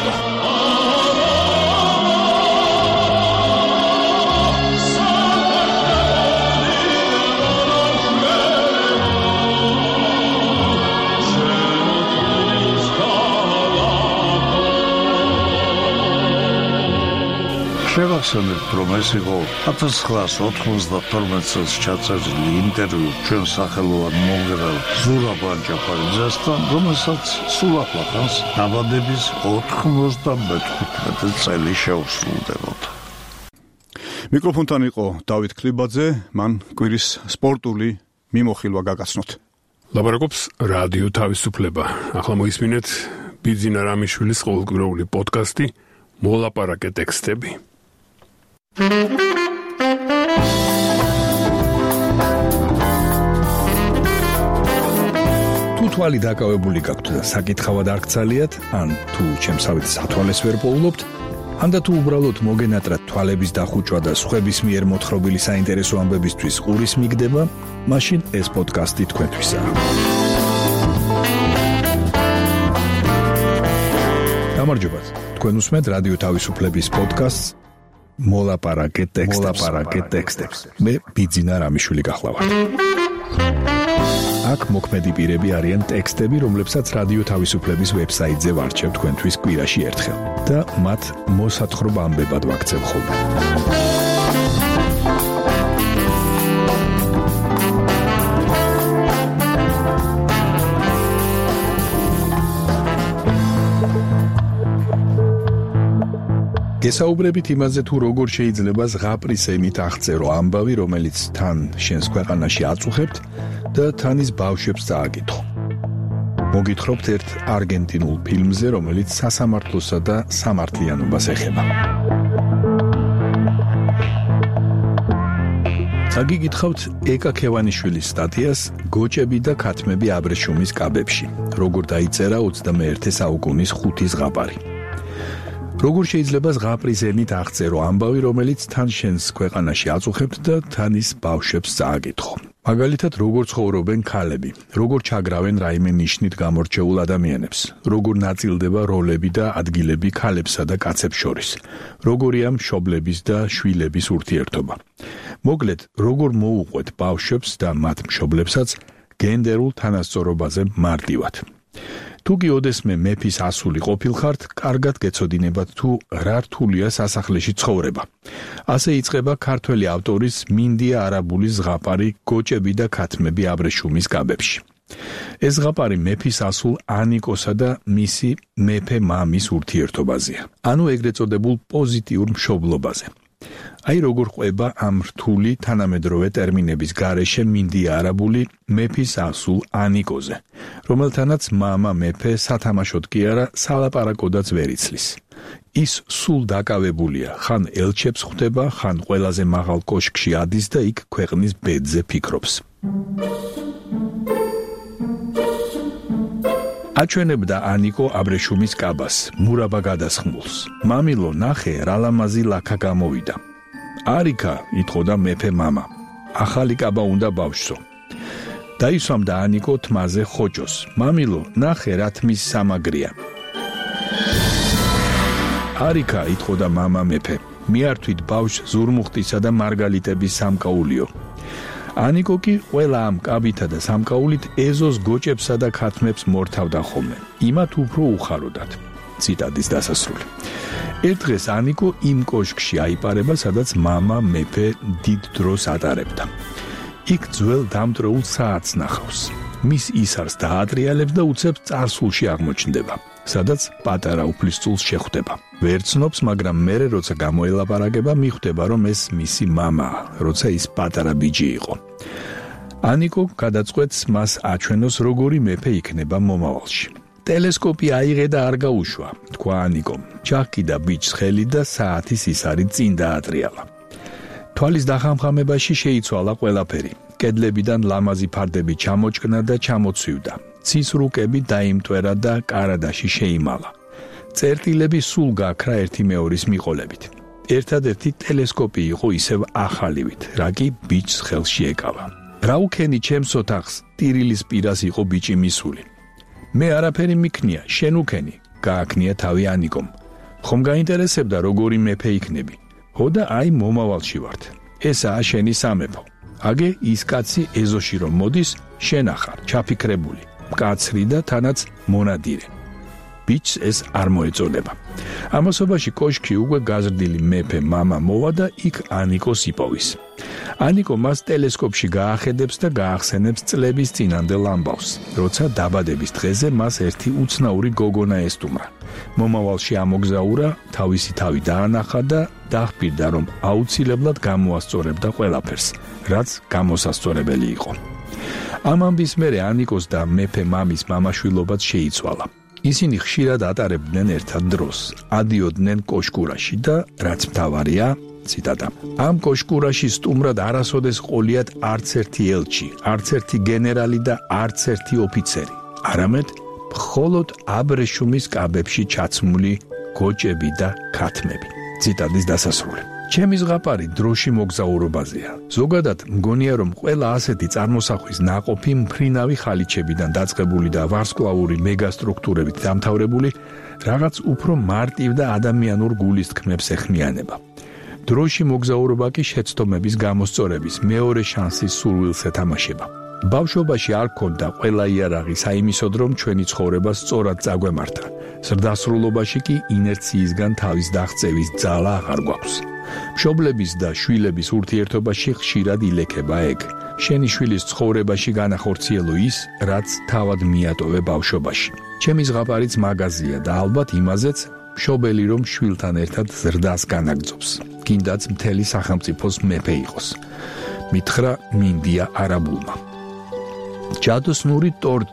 შევახსენებთ, რომ ეს იყო 1992 წელს ჩაწერილი ინტერვიუ ჩვენ სახელოვან მომღერალ ზურაბ ანჯაფარიძესთან, რომელსაც სულ ახლახანს დაბადების 95 წელი შეუსრულდებოდა. მიკროფონთან იყო დავით ქლიბაძე, მან კვირის სპორტული მიმოხილვა გაგაცნოთ. ლაპარაკობს რადიო თავისუფლება. ახლა მოისმინეთ ბიძინა რამიშვილის ყოველკვირეული პოდკასტი მოლაპარაკე ტექსტები. თუ თვალი დაკავებული გაქვთ და საკითხავად არ გცალიათ, ან თუ ჩემსავით სათვალეს ვერ პოულობთ, ან და თუ უბრალოდ მოგენატრათ თვალების დახუჭვა და სხვების მიერ მოთხრობილი საინტერესო ამბებისთვის ყურის მიგდება, მაშინ ეს პოდკასტი თქვენთვისაა. გამარჯობათ. თქვენ უსმენთ რადიო თავისუფლების პოდკასტს მოლაპარაკე ტექსტებს. მე ბიძინა რამიშვილი გახლავართ. აქ მოქმედი პირები არიან ტექსტები, რომლებსაც რადიო თავისუფლების ვებსაიტზე ვარჩევ თქვენთვის კვირაში ერთხელ და მათ მოსათხრობ ამბებად ვაქცევ ხოლმე. გესაუბრებით იმაზე, თუ როგორ შეიძლება ზღაპრის ემით აღწერო ამბავი, რომელიც თან შენს ქვეყანაში აწუხებთ და თანის ბავშვებს წააკითხო. მოგითხრობთ ერთ არგენტინულ ფილმზე, რომელიც სასამართლოსა და სამართლიანობას ეხება. აგიგითხავთ ეკა ქევანიშვილის სტატიას გოჭები და ქათმები აბრეშუმის კაბებში, როგორ დაიწერა 21 საუკუნის 5 ზღაპარი. როგორ შეიძლება ზღაპრის ენით აღწერო ამბავი, რომელიც თან შენს ქვეყანაში აწუხებთ და თან ის ბავშვებს წააგითხო. მაგალითად, როგორ ცხოვრობენ ქალები, როგორ ჩაგრავენ რაიმე ნიშნით გამორჩეულ ადამიანებს, როგორ ნაწილდება როლები და ადგილები ქალებსა და კაცებს შორის, როგორია მშობლების და შვილების ურთიერთობა. მოკლედ, როგორ მოუყვეთ ბავშვებს და მათ მშობლებსაც გენდერულ თანასწორობაზე მარტივად. თუ კი ოდესმე მეფის ასული ყოფილხართ, კარგად გეცოდინებათ თუ რა რთულია სასახლეში ცხოვრება. ასე იწყება ქართველი ავტორის მინდია არაბულის ზღაპარი გოჭები და ქათმები აბრეშუმის კაბებში. ეს ზღაპარი მეფის ასულ ანიკოსა და მისი მეფე მამის ურთიერთობაზეა, ანუ ეგრეთ წოდებულ პოზიტიურ მშობლობაზე. აი როგორ ყვება ამ რთული თანამედროვე ტერმინების გარეშე მინდია არაბული მეფის ასულ ანიკოზე, რომელთანაც მამა მეფე სათამაშოდ კი არა სალაპარაკოდაც ვერ იცლის. ის სულ დაკავებულია, ხან ელჩებს ხვდება, ხან ყველაზე მაღალ კოშკში ადის და იქ ქვეყნის ბედზე ფიქრობს. აჩვენებდა ანიკო აბრეშუმის კაბას, მურაბა გადასხმულს. მამილო, ნახე, რა ლამაზი ლაქა გამოვიდა. არიქა, ითხოვდა მეფე მამა. ახალი კაბა უნდა ბავშვსო. დაისვამდა ანიკო თმაზე ხოჭოს. მამილო, ნახე, რა თმის სამაგრია. არიქა, ითხოვდა მამა მეფე. მიართვით ბავშვს ზურმუხტისა და მარგალიტების სამკაულიო. ანიკო კი ყველა ამ კაბითა და სამკაულით ეზოს გოჭებსა და ქათმებს მორთავდა ხოლმე. იმათ უფრო უხაროდათ. ციტატის დასასრული. ერთ დღეს ანიკო იმ კოშკში აიპარება, სადაც მამა მეფე დიდ დროს ატარებდა. იქ ძველ დამტრეულ საათს ნახავს. მის ისარს დაატრიალებს და უცებ წარსულში აღმოჩნდება, სადაც პატარა უფლისწულს შეხვდება. ვერ ცნობს, მაგრამ მერე როცა გამოელაპარაკება, მიხვდება, რომ ეს მისი მამაა, როცა ის პატარა ბიჭი იყო. ანიკო გადაწყვეტს მას აჩვენოს, როგორი მეფე იქნება მომავალში. ტელესკოპი აიღე და არ გაუშვა, თქვა ანიკომ. ჩაჰკიდა ბიჭს ხელი და საათის ისარი წინ დაატრიალა. თვალის დახამხამებაში შეიცვალა ყველაფერი. კედლებიდან ლამაზი ფარდები ჩამოჭკნა და ჩამოცვივდა. ცის რუკები დაიმტვერა და კარადაში შეიმალა. წერტილები სულ გაქრა ერთი მეორის მიყოლებით. ერთადერთი ტელესკოპი იყო ისევ ახალივით, რა კი ბიჭს ხელში ეკავა. რა უქენი ჩემს ოთახს, ტირილის პირას იყო ბიჭი მისული. მე არაფერი მიქნია, შენ უქენი, გააკნია თავი ანიკომ. ხომ გაინტერესებდა როგორი მეფე იქნები? ხო და აი მომავალში ვართ. ესაა შენი სამეფო. აგე ის კაცი ეზოში რომ მოდის, შენ ახარ, ჩაფიქრებული, მკაცრი და თანაც მონადირე. ბიჭს ეს არ მოეწოდება. ამასობაში კოშკში უკვე გაზრდილი მეფე მამა მოვა და იქ ანიკოს იპოვის. ანიკო მას ტელესკოპში გაახედებს და გაახსენებს წლების წინანდელ ამბავს, როცა დაბადების დღეზე მას ერთი უცნაური გოგონა ესტუმრა. მომავალში ამოგზაურა, თავისი თავი დაანახა და დახპირდა, რომ აუცილებლად გამოასწორებდა ყველაფერს, რაც გამოსასწორებელი იყო. ამ ამბის მერე ანიკოს და მეფე მამის მამაშვილობაც შეიცვალა. ისინი ხშირად ატარებდნენ ერთად დროს, ადიოდნენ კოშკურაში და რაც მთავარია, ციტატა, ამ კოშკურაში სტუმრად არასოდეს ყოლიათ არც ერთი ელჩი, არც ერთი გენერალი და არც ერთი ოფიცერი, არამედ მხოლოდ აბრეშუმის კაბებში ჩაცმული გოჭები და ქათმები. ციტატის დასასრული. ჩემი ზღაპარი დროში მოგზაურობაზეა. ზოგადად მგონია, რომ ყველა ასეთი წარმოსახვის ნაყოფი მფრინავი ხალიჩებიდან დაწყებული და ვარსკვლავური მეგასტრუქტურებით დამთავრებული რაღაც უფრო მარტივ და ადამიანურ გულის თქმებს ეხმიანება. დროში მოგზაურობა კი შეცდომების გამოსწორების მეორე შანსის სურვილს ეთამაშება. ბავშვობაში არ ქონდა ყველა იარაღი საიმისოდ, რომ ჩვენი ცხოვრება სწორად წაგვემართა. ზრდასრულობაში კი ინერციისგან თავის დაღწევის ძალა აღარ გვაქვს. მშობლების და შვილების ურთიერთობაში ხშირად ილექება ეგ. შენი შვილის ცხოვრებაში განახორციელო ის, რაც თავად მიატოვე ბავშვობაში. ჩემი ზღაპარიც მაგაზია და ალბათ იმაზეც მშობელი რომ შვილთან ერთად ზრდას განაგძობს. გინდაც მთელი სახელმწიფოს მეფე იყოს. მითხრა მინდია არაბულმა. ჯადოსნური ტორტი,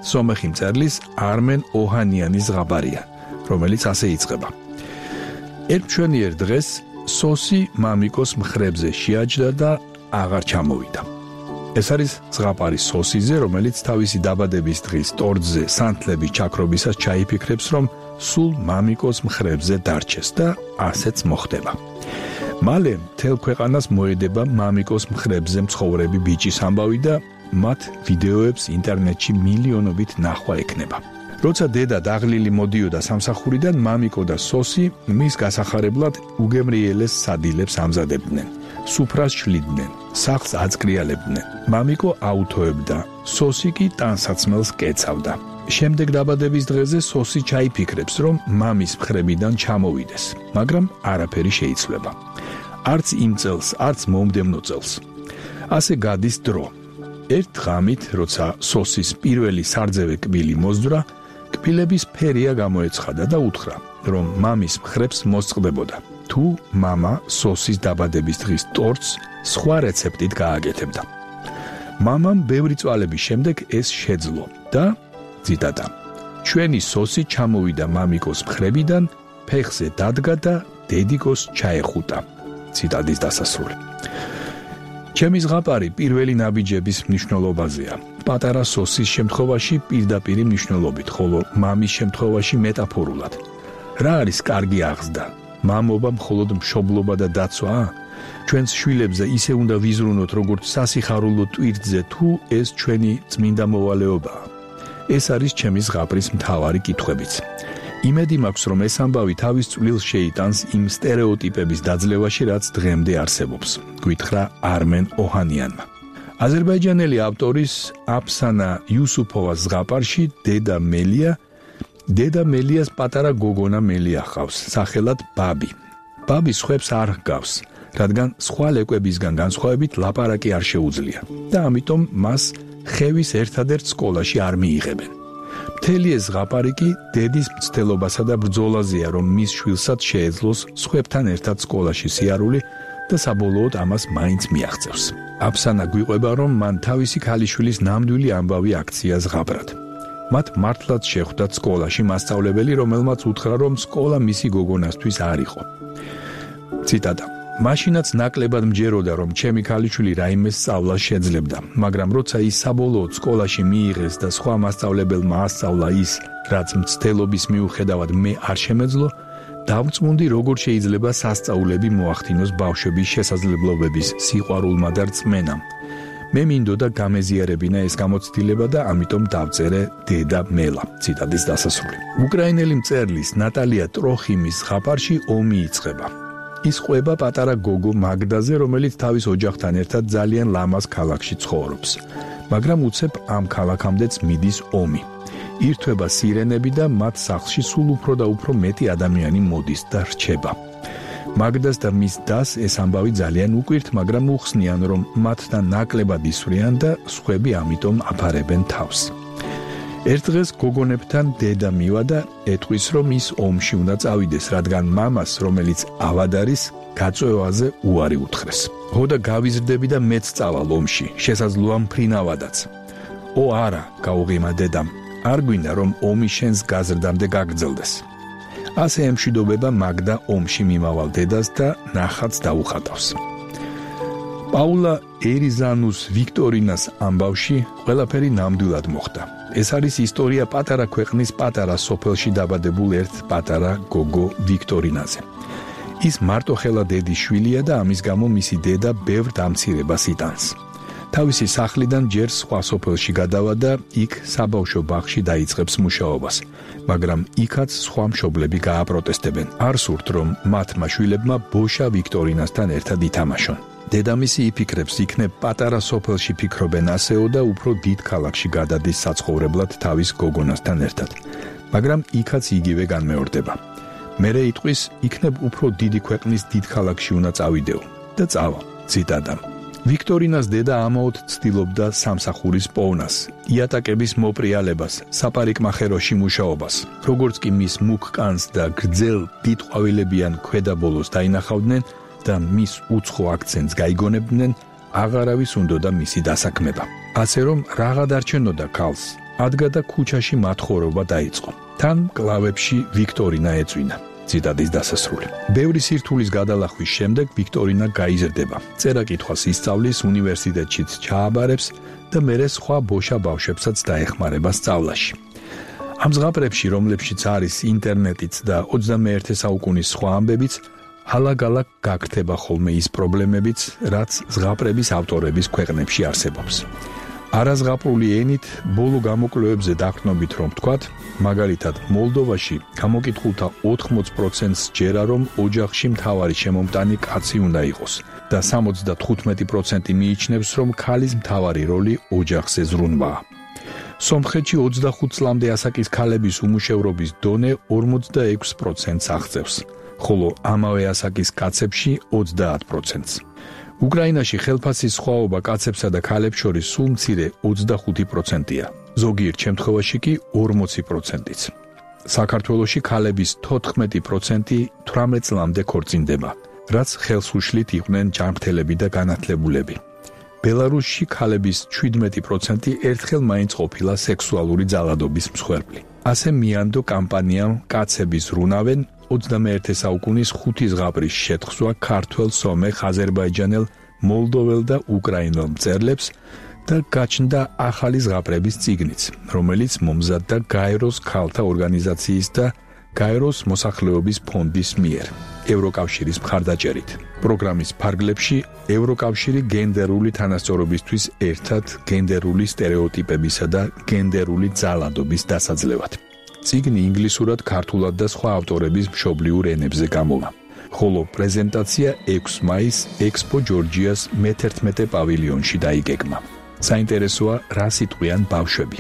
სომეხი მწერლის არმენ ოჰანიანის ზღაპარია, რომელიც ასე იწყება. ერთ მშვენიერ დღეს სოსი მამიკოს მხრებზე შეაჯდა და აღარ ჩამოვიდა. ეს არის ზღაპარი სოსიზე, რომელიც თავისი დაბადების დღის ტორტზე სანთლების ჩაქრობისას ჩაიფიქრებს, რომ სულ მამიკოს მხრებზე დარჩეს და ასეც მოხდება. მალე მთელ ქვეყანას მოედება მამიკოს მხრებზე მცხოვრები ბიჭის ამბავი და მათ ვიდეოებს ინტერნეტში მილიონობით ნახვა ექნება. როცა დედა დაღლილი მოდიოდა სამსახურიდან, მამიკო და სოსი მის გასახარებლად უგემრიელეს სადილებს ამზადებდნენ. სუფრას შლიდნენ, სახლს აწკრიალებდნენ. მამიკო აუთოებდა, სოსი კი ტანსაცმელს კეცავდა. შემდეგ დაბადების დღეზე სოსი ჩაიფიქრებს, რომ მამის მხრებიდან ჩამოვიდეს, მაგრამ არაფერი შეიცვლება. არც იმ წელს, არც მომდევნო წელს. ასე გადის დრო. ერთ ღამით, როცა სოსის პირველი სარძევე კბილი მოძვრა, კბილების ფერია გამოეცხადა და უთხრა, რომ მამის მხრებს მოსწყდებოდა. თუ მამა სოსის დაბადების დღის ტორტს სხვა რეცეპტით გააკეთებდა. მამამ ბევრი წვალების შემდეგ ეს შეძლო და ციტატა: ჩვენი სოსი ჩამოვიდა მამიკოს მხრებიდან, ფეხზე დადგა და დედიკოს ჩაეხუტა. ციტატის დასასრული. ჩემი ზღაპარი პირველი ნაბიჯების მნიშვნელობაზეა. პატარა სოსის შემთხვევაში პირდაპირი მნიშვნელობით, ხოლო მამის შემთხვევაში მეტაფორულად. რა არის კარგი აღზრდა? მამობა მხოლოდ მშობლობა და დაცვაა? ჩვენს შვილებზე ისე უნდა ვიზრუნოთ, როგორც სასიხარულო ტვირთზე, თუ ეს ჩვენი წმინდა მოვალეობაა? ეს არის ჩემი ზღაპრის მთავარი კითხვებიც. იმედი მაქვს, რომ ეს ამბავი თავის წვლილს შეიტანს იმ სტერეოტიპების დაძლევაში, რაც დღემდე არსებობს, გითხრა არმენ ოჰანიანმა. აზერბაიჯანელი ავტორის აფსანა იუსუფოვას ზღაპარში დედა მელიას პატარა გოგონა მელია ჰყავს, სახელად ბაბი. ბაბი სხვებს არ ჰგავს, რადგან სხვა ლეკვებისგან განსხვავებით ლაპარაკი არ შეუძლია და ამიტომ მას ხევის ერთადერთ სკოლაში არ მიიღებენ. მთელი ეს ზღაპარი კი დედის მცდელობასა და ბრძოლაზეა, რომ მის შვილსაც შეეძლოს სხვებთან ერთად სკოლაში სიარული და საბოლოოდ ამას მაინც მიაღწევს. აფსანა გვიყვება, რომ მან თავისი ქალიშვილის ნამდვილი ამბავი აქცია ზღაპრად. მათ მართლაც შეხვდათ სკოლაში მასწავლებელი, რომელმაც უთხრა, რომ სკოლა მისი გოგონასთვის არ იყო. ციტატა: მაშინაც ნაკლებად მჯეროდა, რომ ჩემი ქალიშვილი რაიმე სწავლას შეძლებდა, მაგრამ როცა ის საბოლოოდ სკოლაში მიიღეს და სხვა მასწავლებელმა ასწავლა ის, რაც მცდელობის მიუხედავად მე არ შემეძლო, დავწმუნდი, როგორ შეიძლება სასწაულები მოახდინოს ბავშვების შესაძლებლობების სიყვარულმა და რწმენამ. მე მინდოდა გამეზიარებინა ეს გამოცდილება და ამიტომ დავწერე დედა მელა. ციტატის დასასრული. უკრაინელი მწერლის ნატალია ტროხიმის ზღაპარში ომი იწყება. ის ყვება პატარა გოგო მაგდაზე, რომელიც თავის ოჯახთან ერთად ძალიან ლამაზ ქალაქში ცხოვრობს. მაგრამ უცებ ამ ქალაქამდეც მიდის ომი. ირთვება სირენები და მათ სახლში სულ უფრო და უფრო მეტი ადამიანი მოდის და რჩება. მაგდას და მის დას ეს ამბავი ძალიან უკვირთ, მაგრამ უხსნიან, რომ მათთან ნაკლებად ისვრიან და სხვები ამიტომ აფარებენ თავს. ერთ დღეს გოგონებთან დედა მივა და ეტყვის, რომ ის ომში უნდა წავიდეს, რადგან მამას, რომელიც ავად არის, გაწვევაზე უარი უთხრეს. ხო და გავიზრდები და მეც წავალ ომში, შესაძლოა მფრინავადაც. ო არა, გაუღიმა დედამ, არ გვინდა, რომ ომი შენს გაზრდამდე გაგრძელდეს. ასე ემშვიდობება მაგდა ომში მიმავალ დედას და ნახაც დაუხატავს. პაულა ერიზანუს ვიქტორინას ამბავში ყველაფერი ნამდვილად მოხდა. ეს არის ისტორია პატარა ქვეყნის პატარა სოფელში დაბადებულ ერთ პატარა გოგო ვიქტორინაზე. ის მარტოხელა დედის შვილია და ამის გამო მისი დედა ბევრ დამცირებას იტანს. თავისი სახლიდან ჯერ სხვა სოფელში გადავა და იქ საბავშვო ბაღში დაიწყებს მუშაობას, მაგრამ იქაც სხვა მშობლები გააპროტესტებენ. არ სურთ, რომ მათმა შვილებმა ბოშა ვიქტორინასთან ერთად ითამაშონ. დედამისი იფიქრებს, იქნებ პატარა სოფელში ფიქრობენ ასეო და უფრო დიდ ქალაქში გადადის საცხოვრებლად თავის გოგონასთან ერთად, მაგრამ იქაც იგივე განმეორდება. მერე იტყვის, იქნებ უფრო დიდი ქვეყნის დიდ ქალაქში უნდა წავიდეო და წავა. ციტატა: ვიქტორინას დედა ამაოდ ცდილობდა სამსახურის პოვნას, იატაკების მოპრიალებას, საპარიკმახეროში მუშაობას. როგორც კი მის მუქ კანს და გრძელ დიდ ყვავილებიან ქვედაბოლოს დაინახავდნენ და მის უცხო აქცენტს გაიგონებდნენ, აღარავის უნდოდა მისი დასაქმება. ასე რომ, რაღად არჩენოდა ქალს, ადგა და ქუჩაში მათხოვრობა დაიწყო. თან კლავებში ვიქტორინა ეწვინა. ციტატის დასასრული. ბევრი სირთულის გადალახვის შემდეგ ვიქტორინა გაიზრდება. წერა-კითხვას ისწავლის, უნივერსიტეტშიც ჩააბარებს და მერე სხვა ბოშა ბავშვებსაც დაეხმარება სწავლაში. ამ ზღაპრებში, რომლებშიც არის ინტერნეტიც და 21 საუკუნის სხვა ამბებიც, ალაგ-ალაგ გაქრთება ხოლმე ის პრობლემებიც, რაც ზღაპრების ავტორების ქვეყნებში არსებობს. არაზღაპრული ენით ბოლო გამოკვლევებზე დაყრდნობით რომ ვთქვათ, მაგალითად მოლდოვაში გამოკითხულთა 80%-ს ჯერა რომ ოჯახში მთავარი შემომტანი კაცი უნდა იყოს და 75% მიიჩნევს რომ ქალის მთავარი როლი ოჯახზე ზრუნვაა. სომხეთში 25 წლამდე ასაკის ქალების უმუშევრობის დონე 46%-ს აღწევს, ხოლო ამავე ასაკის კაცებში 30%-ს. უკრაინაში ხელფასის სხვაობა კაცებსა და ქალებს შორის სულ მცირე 25%-ია, ზოგიერთ შემთხვევაში კი 40%-იც. საქართველოში ქალების 14% 18 წლამდე ქორწინდება, რაც ხელს უშლით იყვნენ ჯანმრთელები და განათლებულები. ბელარუსში ქალების 17% ერთხელ მაინც ყოფილა სექსუალური ძალადობის მსხვერპლი. ასე მიანდო კამპანიამ კაცები ზრუნავენ 21 საუკუნის 5 ზღაპრის შეთხსვა ქართველ, სომეხ, აზერბაიჯანელ, მოლდოվել და უკრაინელ მწერლებს და გაჩნდა ახალი ზღაპრების წიგნიც, რომელიც მომზადდა გაეროს ქალთა ორგანიზაციის და გაეროს მოსახლეობის ფონდის მიერ, ევროკავშირის მხარდაჭერით. პროგრამის ფარგლებში ევროკავშირი გენდერული თანასწორობისთვის ერთად გენდერული სტერეოტიპებისა და გენდერული ძალადობის დასაძლევად. წიგნი ინგლისურად, ქართულად და სხვა ავტორების მშობლიურ ენებზე გამოვა. ხოლო პრეზენტაცია 6 მაისს ექსპო ჯორჯიას მე-11 პავილიონში დაიგეგმა. საინტერესოა რა სიტყვიან ბავშვები.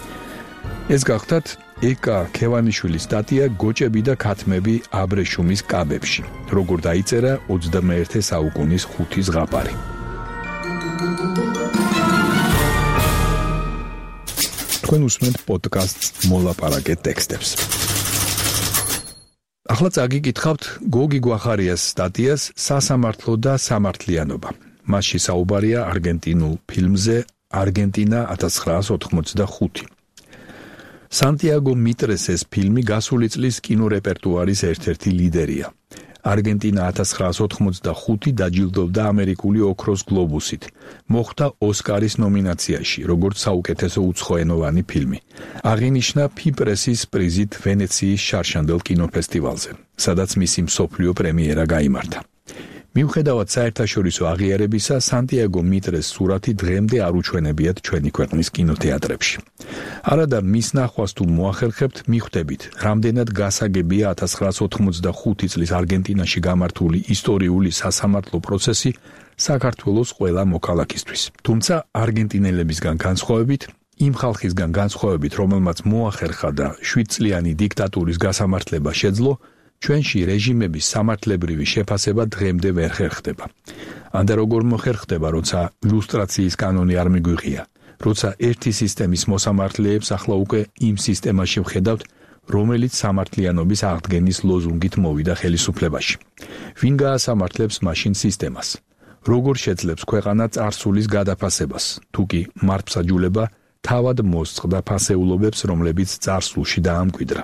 ეს გახდათ ეკა ქევანიშვილის სტატია გოჭები და ქათმები აბრეშუმის კაბებში. როგორ დაიწერა 21 საუკუნის 5 ზღაპარი. თქვენ უსმენთ პოდკასტს მოლაპარაკე ტექსტებს. ახლა წაგიკითხავთ გოგი გვახარიას სტატიას სასამართლო და სამართლიანობა. მასში საუბარია არგენტინულ ფილმზე არგენტინა 1985. სანტიაგო მიტრესეს ფილმი გასული წლის კინორეპერტუარის ერთ-ერთი ლიდერია. არგენტინა 1985 დაჯილდოვდა ამერიკული ოქროს გლობუსით. მოხვდა ოსკარის ნომინაციაში, როგორც საუკეთესო უცხოენოვანი ფილმი. აღინიშნა ფიპრესის პრიზით ვენეციის შარშანდელ კინოფესტივალზე, სადაც მისი მსოფლიო პრემიერა გაიმართა. მიუხედავად საერთაშორისო აღიარებისა, სანტიაგო მიტრეს სურათი დღემდე არ უჩვენებიათ ჩვენი ქვეყნის კინოთეატრებში. არადა მის ნახვას თუ მოახერხებთ, მიხვდებით, რამდენად გასაგებია 1985 წლის არგენტინაში გამართული ისტორიული სასამართლო პროცესი საქართველოს ყველა მოქალაქისთვის. თუმცა არგენტინელებისგან განსხვავებით, იმ ხალხისგან განსხვავებით, რომელმაც მოახერხა და 7 წლიანი დიქტატურის გასამართლება შეძლო, ჩვენში რეჟიმების სამართლებრივი შეფასება დღემდე ვერ ხერხდება. ანდა როგორ მოხერხდება, როცა ლუსტრაციის კანონი არ მიგვიღია, როცა ერთი სისტემის მოსამართლეებს ახლა უკვე იმ სისტემაში ვხედავთ, რომელიც სამართლიანობის აღდგენის ლოზუნგით მოვიდა ხელისუფლებაში. ვინ გაასამართლებს მაშინ სისტემას? როგორ შეძლებს ქვეყანა წარსულის გადაფასებას, თუ კი მართლმსაჯულება თავად მოსწყდა ფასეულობებს, რომლებიც წარსულში დაამკვიდრა.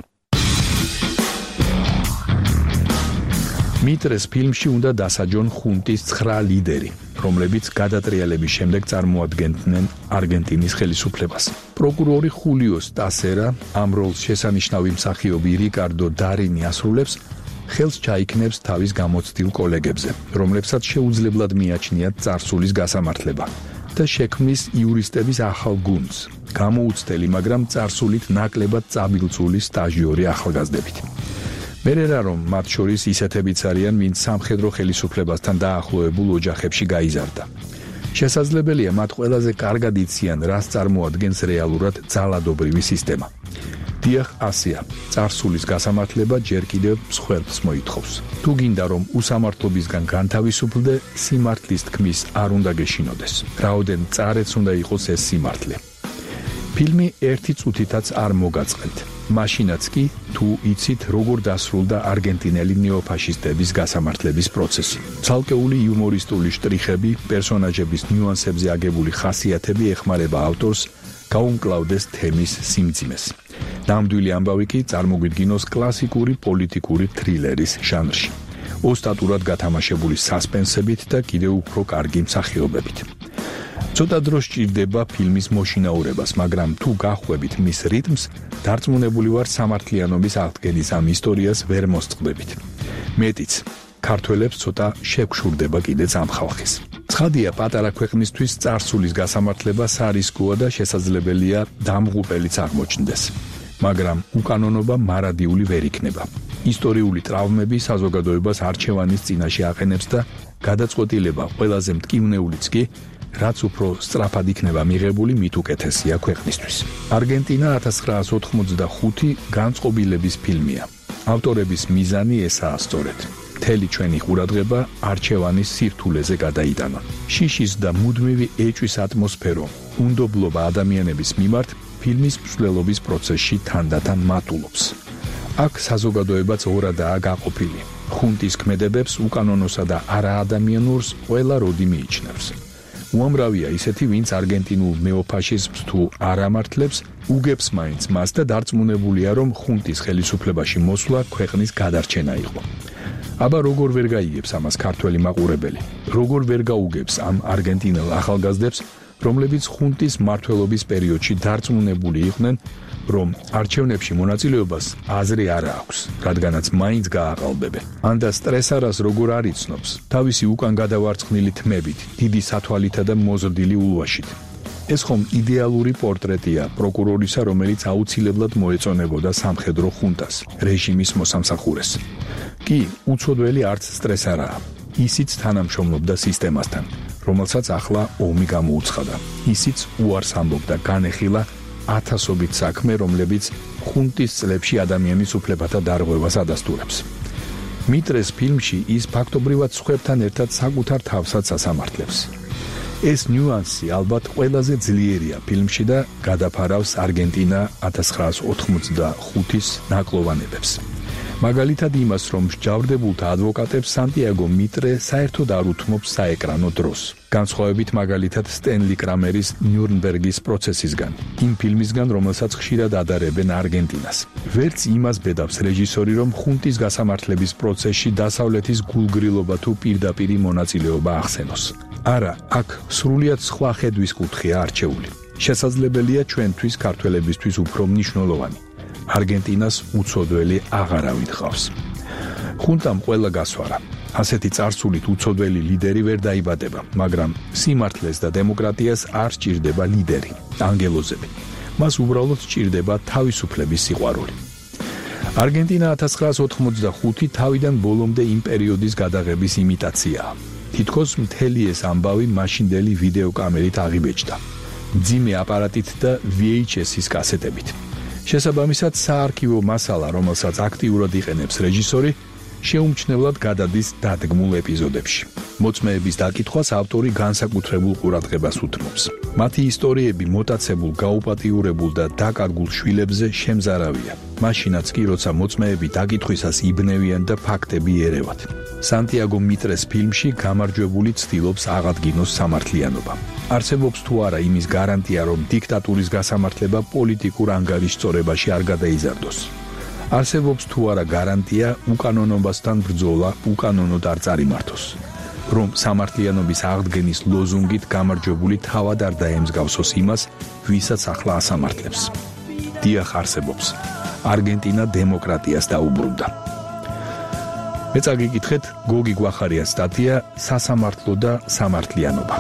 მიტრეს ფილმში უნდა დასაჯონ ხუნტის 9 ლიდერი, რომლებიც გადატრიალების შემდეგ წარმოადგენდნენ არგენტინის ხელისუფლებას. პროკურორი ხულიო სტასერა, ამ როლს შესანიშნავი მსახიობი რიკარდო დარინი ასრულებს, ხელს ჩაიქნებს თავის გამოცდილ კოლეგებზე, რომლებსაც შეუძლებლად მიაჩნიათ წარსულის გასამართლება და შექმნის იურისტების ახალ გუნდს, გამოუცდელი, მაგრამ წარსულით ნაკლებად წაბილწული სტაჟიორი ახალგაზრდებით. მერერა რომ მათ შორის ისეთებიც არიან, ვინც სამხედრო ხელისუფლებასთან დაახლოებულ ოჯახებში გაიზარდა. შესაძლებელია მათ ყველაზე კარგად იციან, რას წარმოადგენს რეალურად ძალადობრივი სისტემა. დიახ, ასია, წარსულის გასამართლება ჯერ კიდევ მსხვერპლს მოითხოვს. თუ გინდა რომ უსამართლობისგან განთავისუფლდე, სიმართლის თქმის არ უნდა გეშინოდეს. რაოდენ წარეც უნდა იყოს ეს სიმართლე. ფილმი ერთი წუთითაც არ მოგაწყენთ. მაშინაც კი თუ იცით როგორ დასრულდა არგენტინელი ნეოფაშისტების გასამართლების პროცესი. ცალკეული იუმორისტული შტრიხები, პერსონაჟების ნიუანსებზე აგებული ხასიათები ეხმარება ავტორს გაუმკლავდეს თემის სიმძიმეს. ნამდვილი ამბავი კი წარმოგვიდგინოს კლასიკური პოლიტიკური თრილერის ჟანრში. ოსტატურად გათამაშებული სასპენსებით და კიდევ უფრო კარგი მსახიობებით. ცოტა დრო სჭირდება ფილმის მოშინაურებას, მაგრამ თუ გახვებით მის რიტმს, დარწმუნებული ვარ სამართლიანობის აღდგენის ამ ისტორიას ვერ მოსწყდებით. მეტიც, ქართველებს ცოტა შეგვშურდება კიდეც ამ ხალხის. ცხადია, პატარა ქვეყნისთვის წარსულის გასამართლება სარისკოა და შესაძლებელია დამღუპელიც აღმოჩნდეს. მაგრამ უკანონობა მარადიული ვერ იქნება. ისტორიული ტრავმები საზოგადოებას არჩევანის წინაშე აყენებს და გადაწყვეტილება ყველაზე მტკივნეულიც კი, რაც უფრო სწრაფად იქნება მიღებული, მით უკეთესია ქვეყნისთვის. არგენტინა 1985 განწყობილების ფილმია. ავტორების მიზანი ესაა სწორედ. მთელი ჩვენი ყურადღება არჩევანის სირთულეზე გადაიტანა. შიშის და მუდმივი ეჭვის ატმოსფერო, უნდობლობა ადამიანების მიმართ ფილმის მსვლელობის პროცესში თანდათან მატულობს. აქ საზოგადოებაც ორადაა გაყოფილი. ხუნტის ქმედებებს, უკანონოსა და არაადამიანურს ყველა როდი მიიჩნევს. უამრავია ისეთი, ვინც არგენტინულ ნეოფაშიზმს თუ არ ამართლებს, უგებს მაინც მას და დარწმუნებულია, რომ ხუნტის ხელისუფლებაში მოსვლა ქვეყნის გადარჩენა იყო. აბა როგორ ვერ გაიგებს ამას ქართველი მაყურებელი? როგორ ვერ გაუგებს ამ არგენტინელ ახალგაზრდებს, რომლებიც ხუნტის მმართველობის პერიოდში დარწმუნებული იყვნენ, რომ არჩევნებში მონაწილეობას აზრი არ აქვს, რადგანაც მაინც გააყალბებენ. ანდა სტრესარას როგორ არ იცნობს, თავისი უკან გადავარცხნილი თმებით, დიდი სათვალითა და მოზრდილი ულვაშით. ეს ხომ იდეალური პორტრეტია პროკურორისა, რომელიც აუცილებლად მოეწონებოდა სამხედრო ხუნტას, რეჟიმის მოსამსახურეს. კი, უცოდველი არც სტრესარაა. ისიც თანამშრომლობდა სისტემასთან, რომელსაც ახლა ომი გამოუცხადა. ისიც უარს ამბობდა განეხილა ათასობით საქმე, რომლებიც ხუნტის წლებში ადამიანის უფლებათა დარღვევას ადასტურებს. მიტრეს ფილმში ის ფაქტობრივად სხვებთან ერთად საკუთარ თავსაც ასამართლებს. ეს ნიუანსი ალბათ ყველაზე ძლიერია ფილმში და გადაფარავს არგენტინა 1985-ის ნაკლოვანებებს. მაგალითად იმას, რომ მსჯავრდებულთა ადვოკატებს სანტიაგო მიტრე საერთოდ არ უთმობს საეკრანო დროს. განსხვავებით მაგალითად სტენლი კრამერის ნიურნბერგის პროცესისგან, იმ ფილმისგან, რომელსაც ხშირად ადარებენ არგენტინას. ვერც იმას ბედავს რეჟისორი, რომ ხუნტის გასამართლების პროცესში დასავლეთის გულგრილობა თუ პირდაპირი მონაწილეობა ახსენოს. არა, აქ სრულიად სხვა ხედვის კუთხეა არჩეული. შესაძლებელია ჩვენთვის ქართველებისთვის უფრო მნიშვნელოვანი. არგენტინას უცოდველი აღარავით ყავს. ხუნტამ ყველა გასვარა. ასეთი წარსულით უცოდველი ლიდერი ვერ დაიბადება, მაგრამ სიმართლეს და დემოკრატიას არ სჭირდება ლიდერი, ანგელოზები. მას უბრალოდ სჭირდება თავისუფლების სიყვარული. არგენტინა 1985 თავიდან ბოლომდე იმ პერიოდის გადაღების იმიტაციაა. თითქოს მთელი ეს ამბავი მაშინდელი ვიდეოკამერით აღიბეჭდა. მძიმე აპარატით და VHS-ის კასეტებით. შესაბამისად, საარქივო მასალა, რომელსაც აქტიურად იყენებს რეჟისორი, შეუმჩნევლად გადადის დადგმულ ეპიზოდებში. მოწმეების დაკითხვას ავტორი განსაკუთრებულ ყურადღებას უთმობს. მათი ისტორიები მოტაცებულ, გაუპატიურებულ და დაკარგულ შვილებზე შემზარავია. მაშინაც კი, როცა მოწმეები დაკითხვისას იბნევიან და ფაქტები ერევათ. სანტიაგო მიტრეს ფილმში გამარჯვებული ცდილობს აღადგინოს სამართლიანობა. არსებობს თუ არა იმის გარანტია, რომ დიქტატურის გასამართლება პოლიტიკურ ანგარიშწორებაში არ გადაიზარდოს. არსებობს თუ არა გარანტია უკანონობასთან ბრძოლა უკანონოდ არ წარიმართოს. რომ სამართლიანობის აღდგენის ლოზუნგით გამარჯვებული თავად არ დაემსგავსოს იმას, ვისაც ახლა ასამართლებს. დიახ, არსებობს. არგენტინა დემოკრატიას დაუბრუნდა. მე წაგიკითხეთ გოგი გვახარიას სტატია სასამართლო და სამართლიანობა.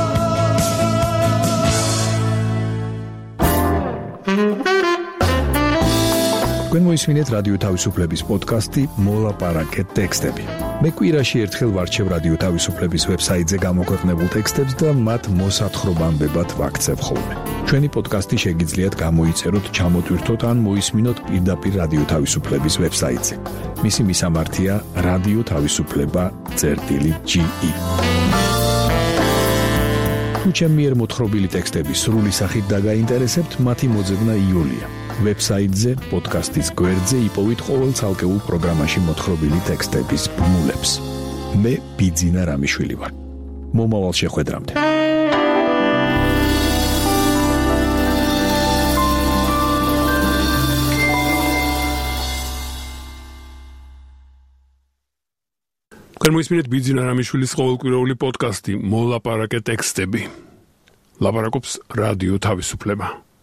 თქვენ მოისმინეთ რადიო თავისუფლების პოდკასტი მოლაპარაკე ტექსტები. მე კვირაში ერთხელ ვარჩევ რადიო თავისუფლების ვებსაიტზე გამოქვეყნებულ ტექსტებს და მათ მოსათხრობამდებად ვაქცევ ხოლმე. ჩვენი პოდკასტი შეგიძლიათ გამოიწეროთ, ჩამოტვირთოთ ან მოისმინოთ პირდაპირ რადიო თავისუფლების ვებსაიტზე. მისი მისამართია რადიო თავისუფლება.ge. თუ ჩემი მიერ მოთხრობილი ტექსტები სრული სახით დაგაინტერესებთ, მათი მოძებნა იოლია. ვებსაიტზე, პოდკასტის გვერდზე იპოვით ყოველ ცალკეულ პროგრამაში მოთხრობილი ტექსტების ბმულებს. მე ბიძინა რამიშვილი ვარ. მომავალ შეხვედრამდე. მოისმინეთ ბიძინა რამიშვილის ყოველკვირეული პოდკასტი მოლაპარაკე ტექსტები. ლაპარაკობს რადიო თავისუფლება.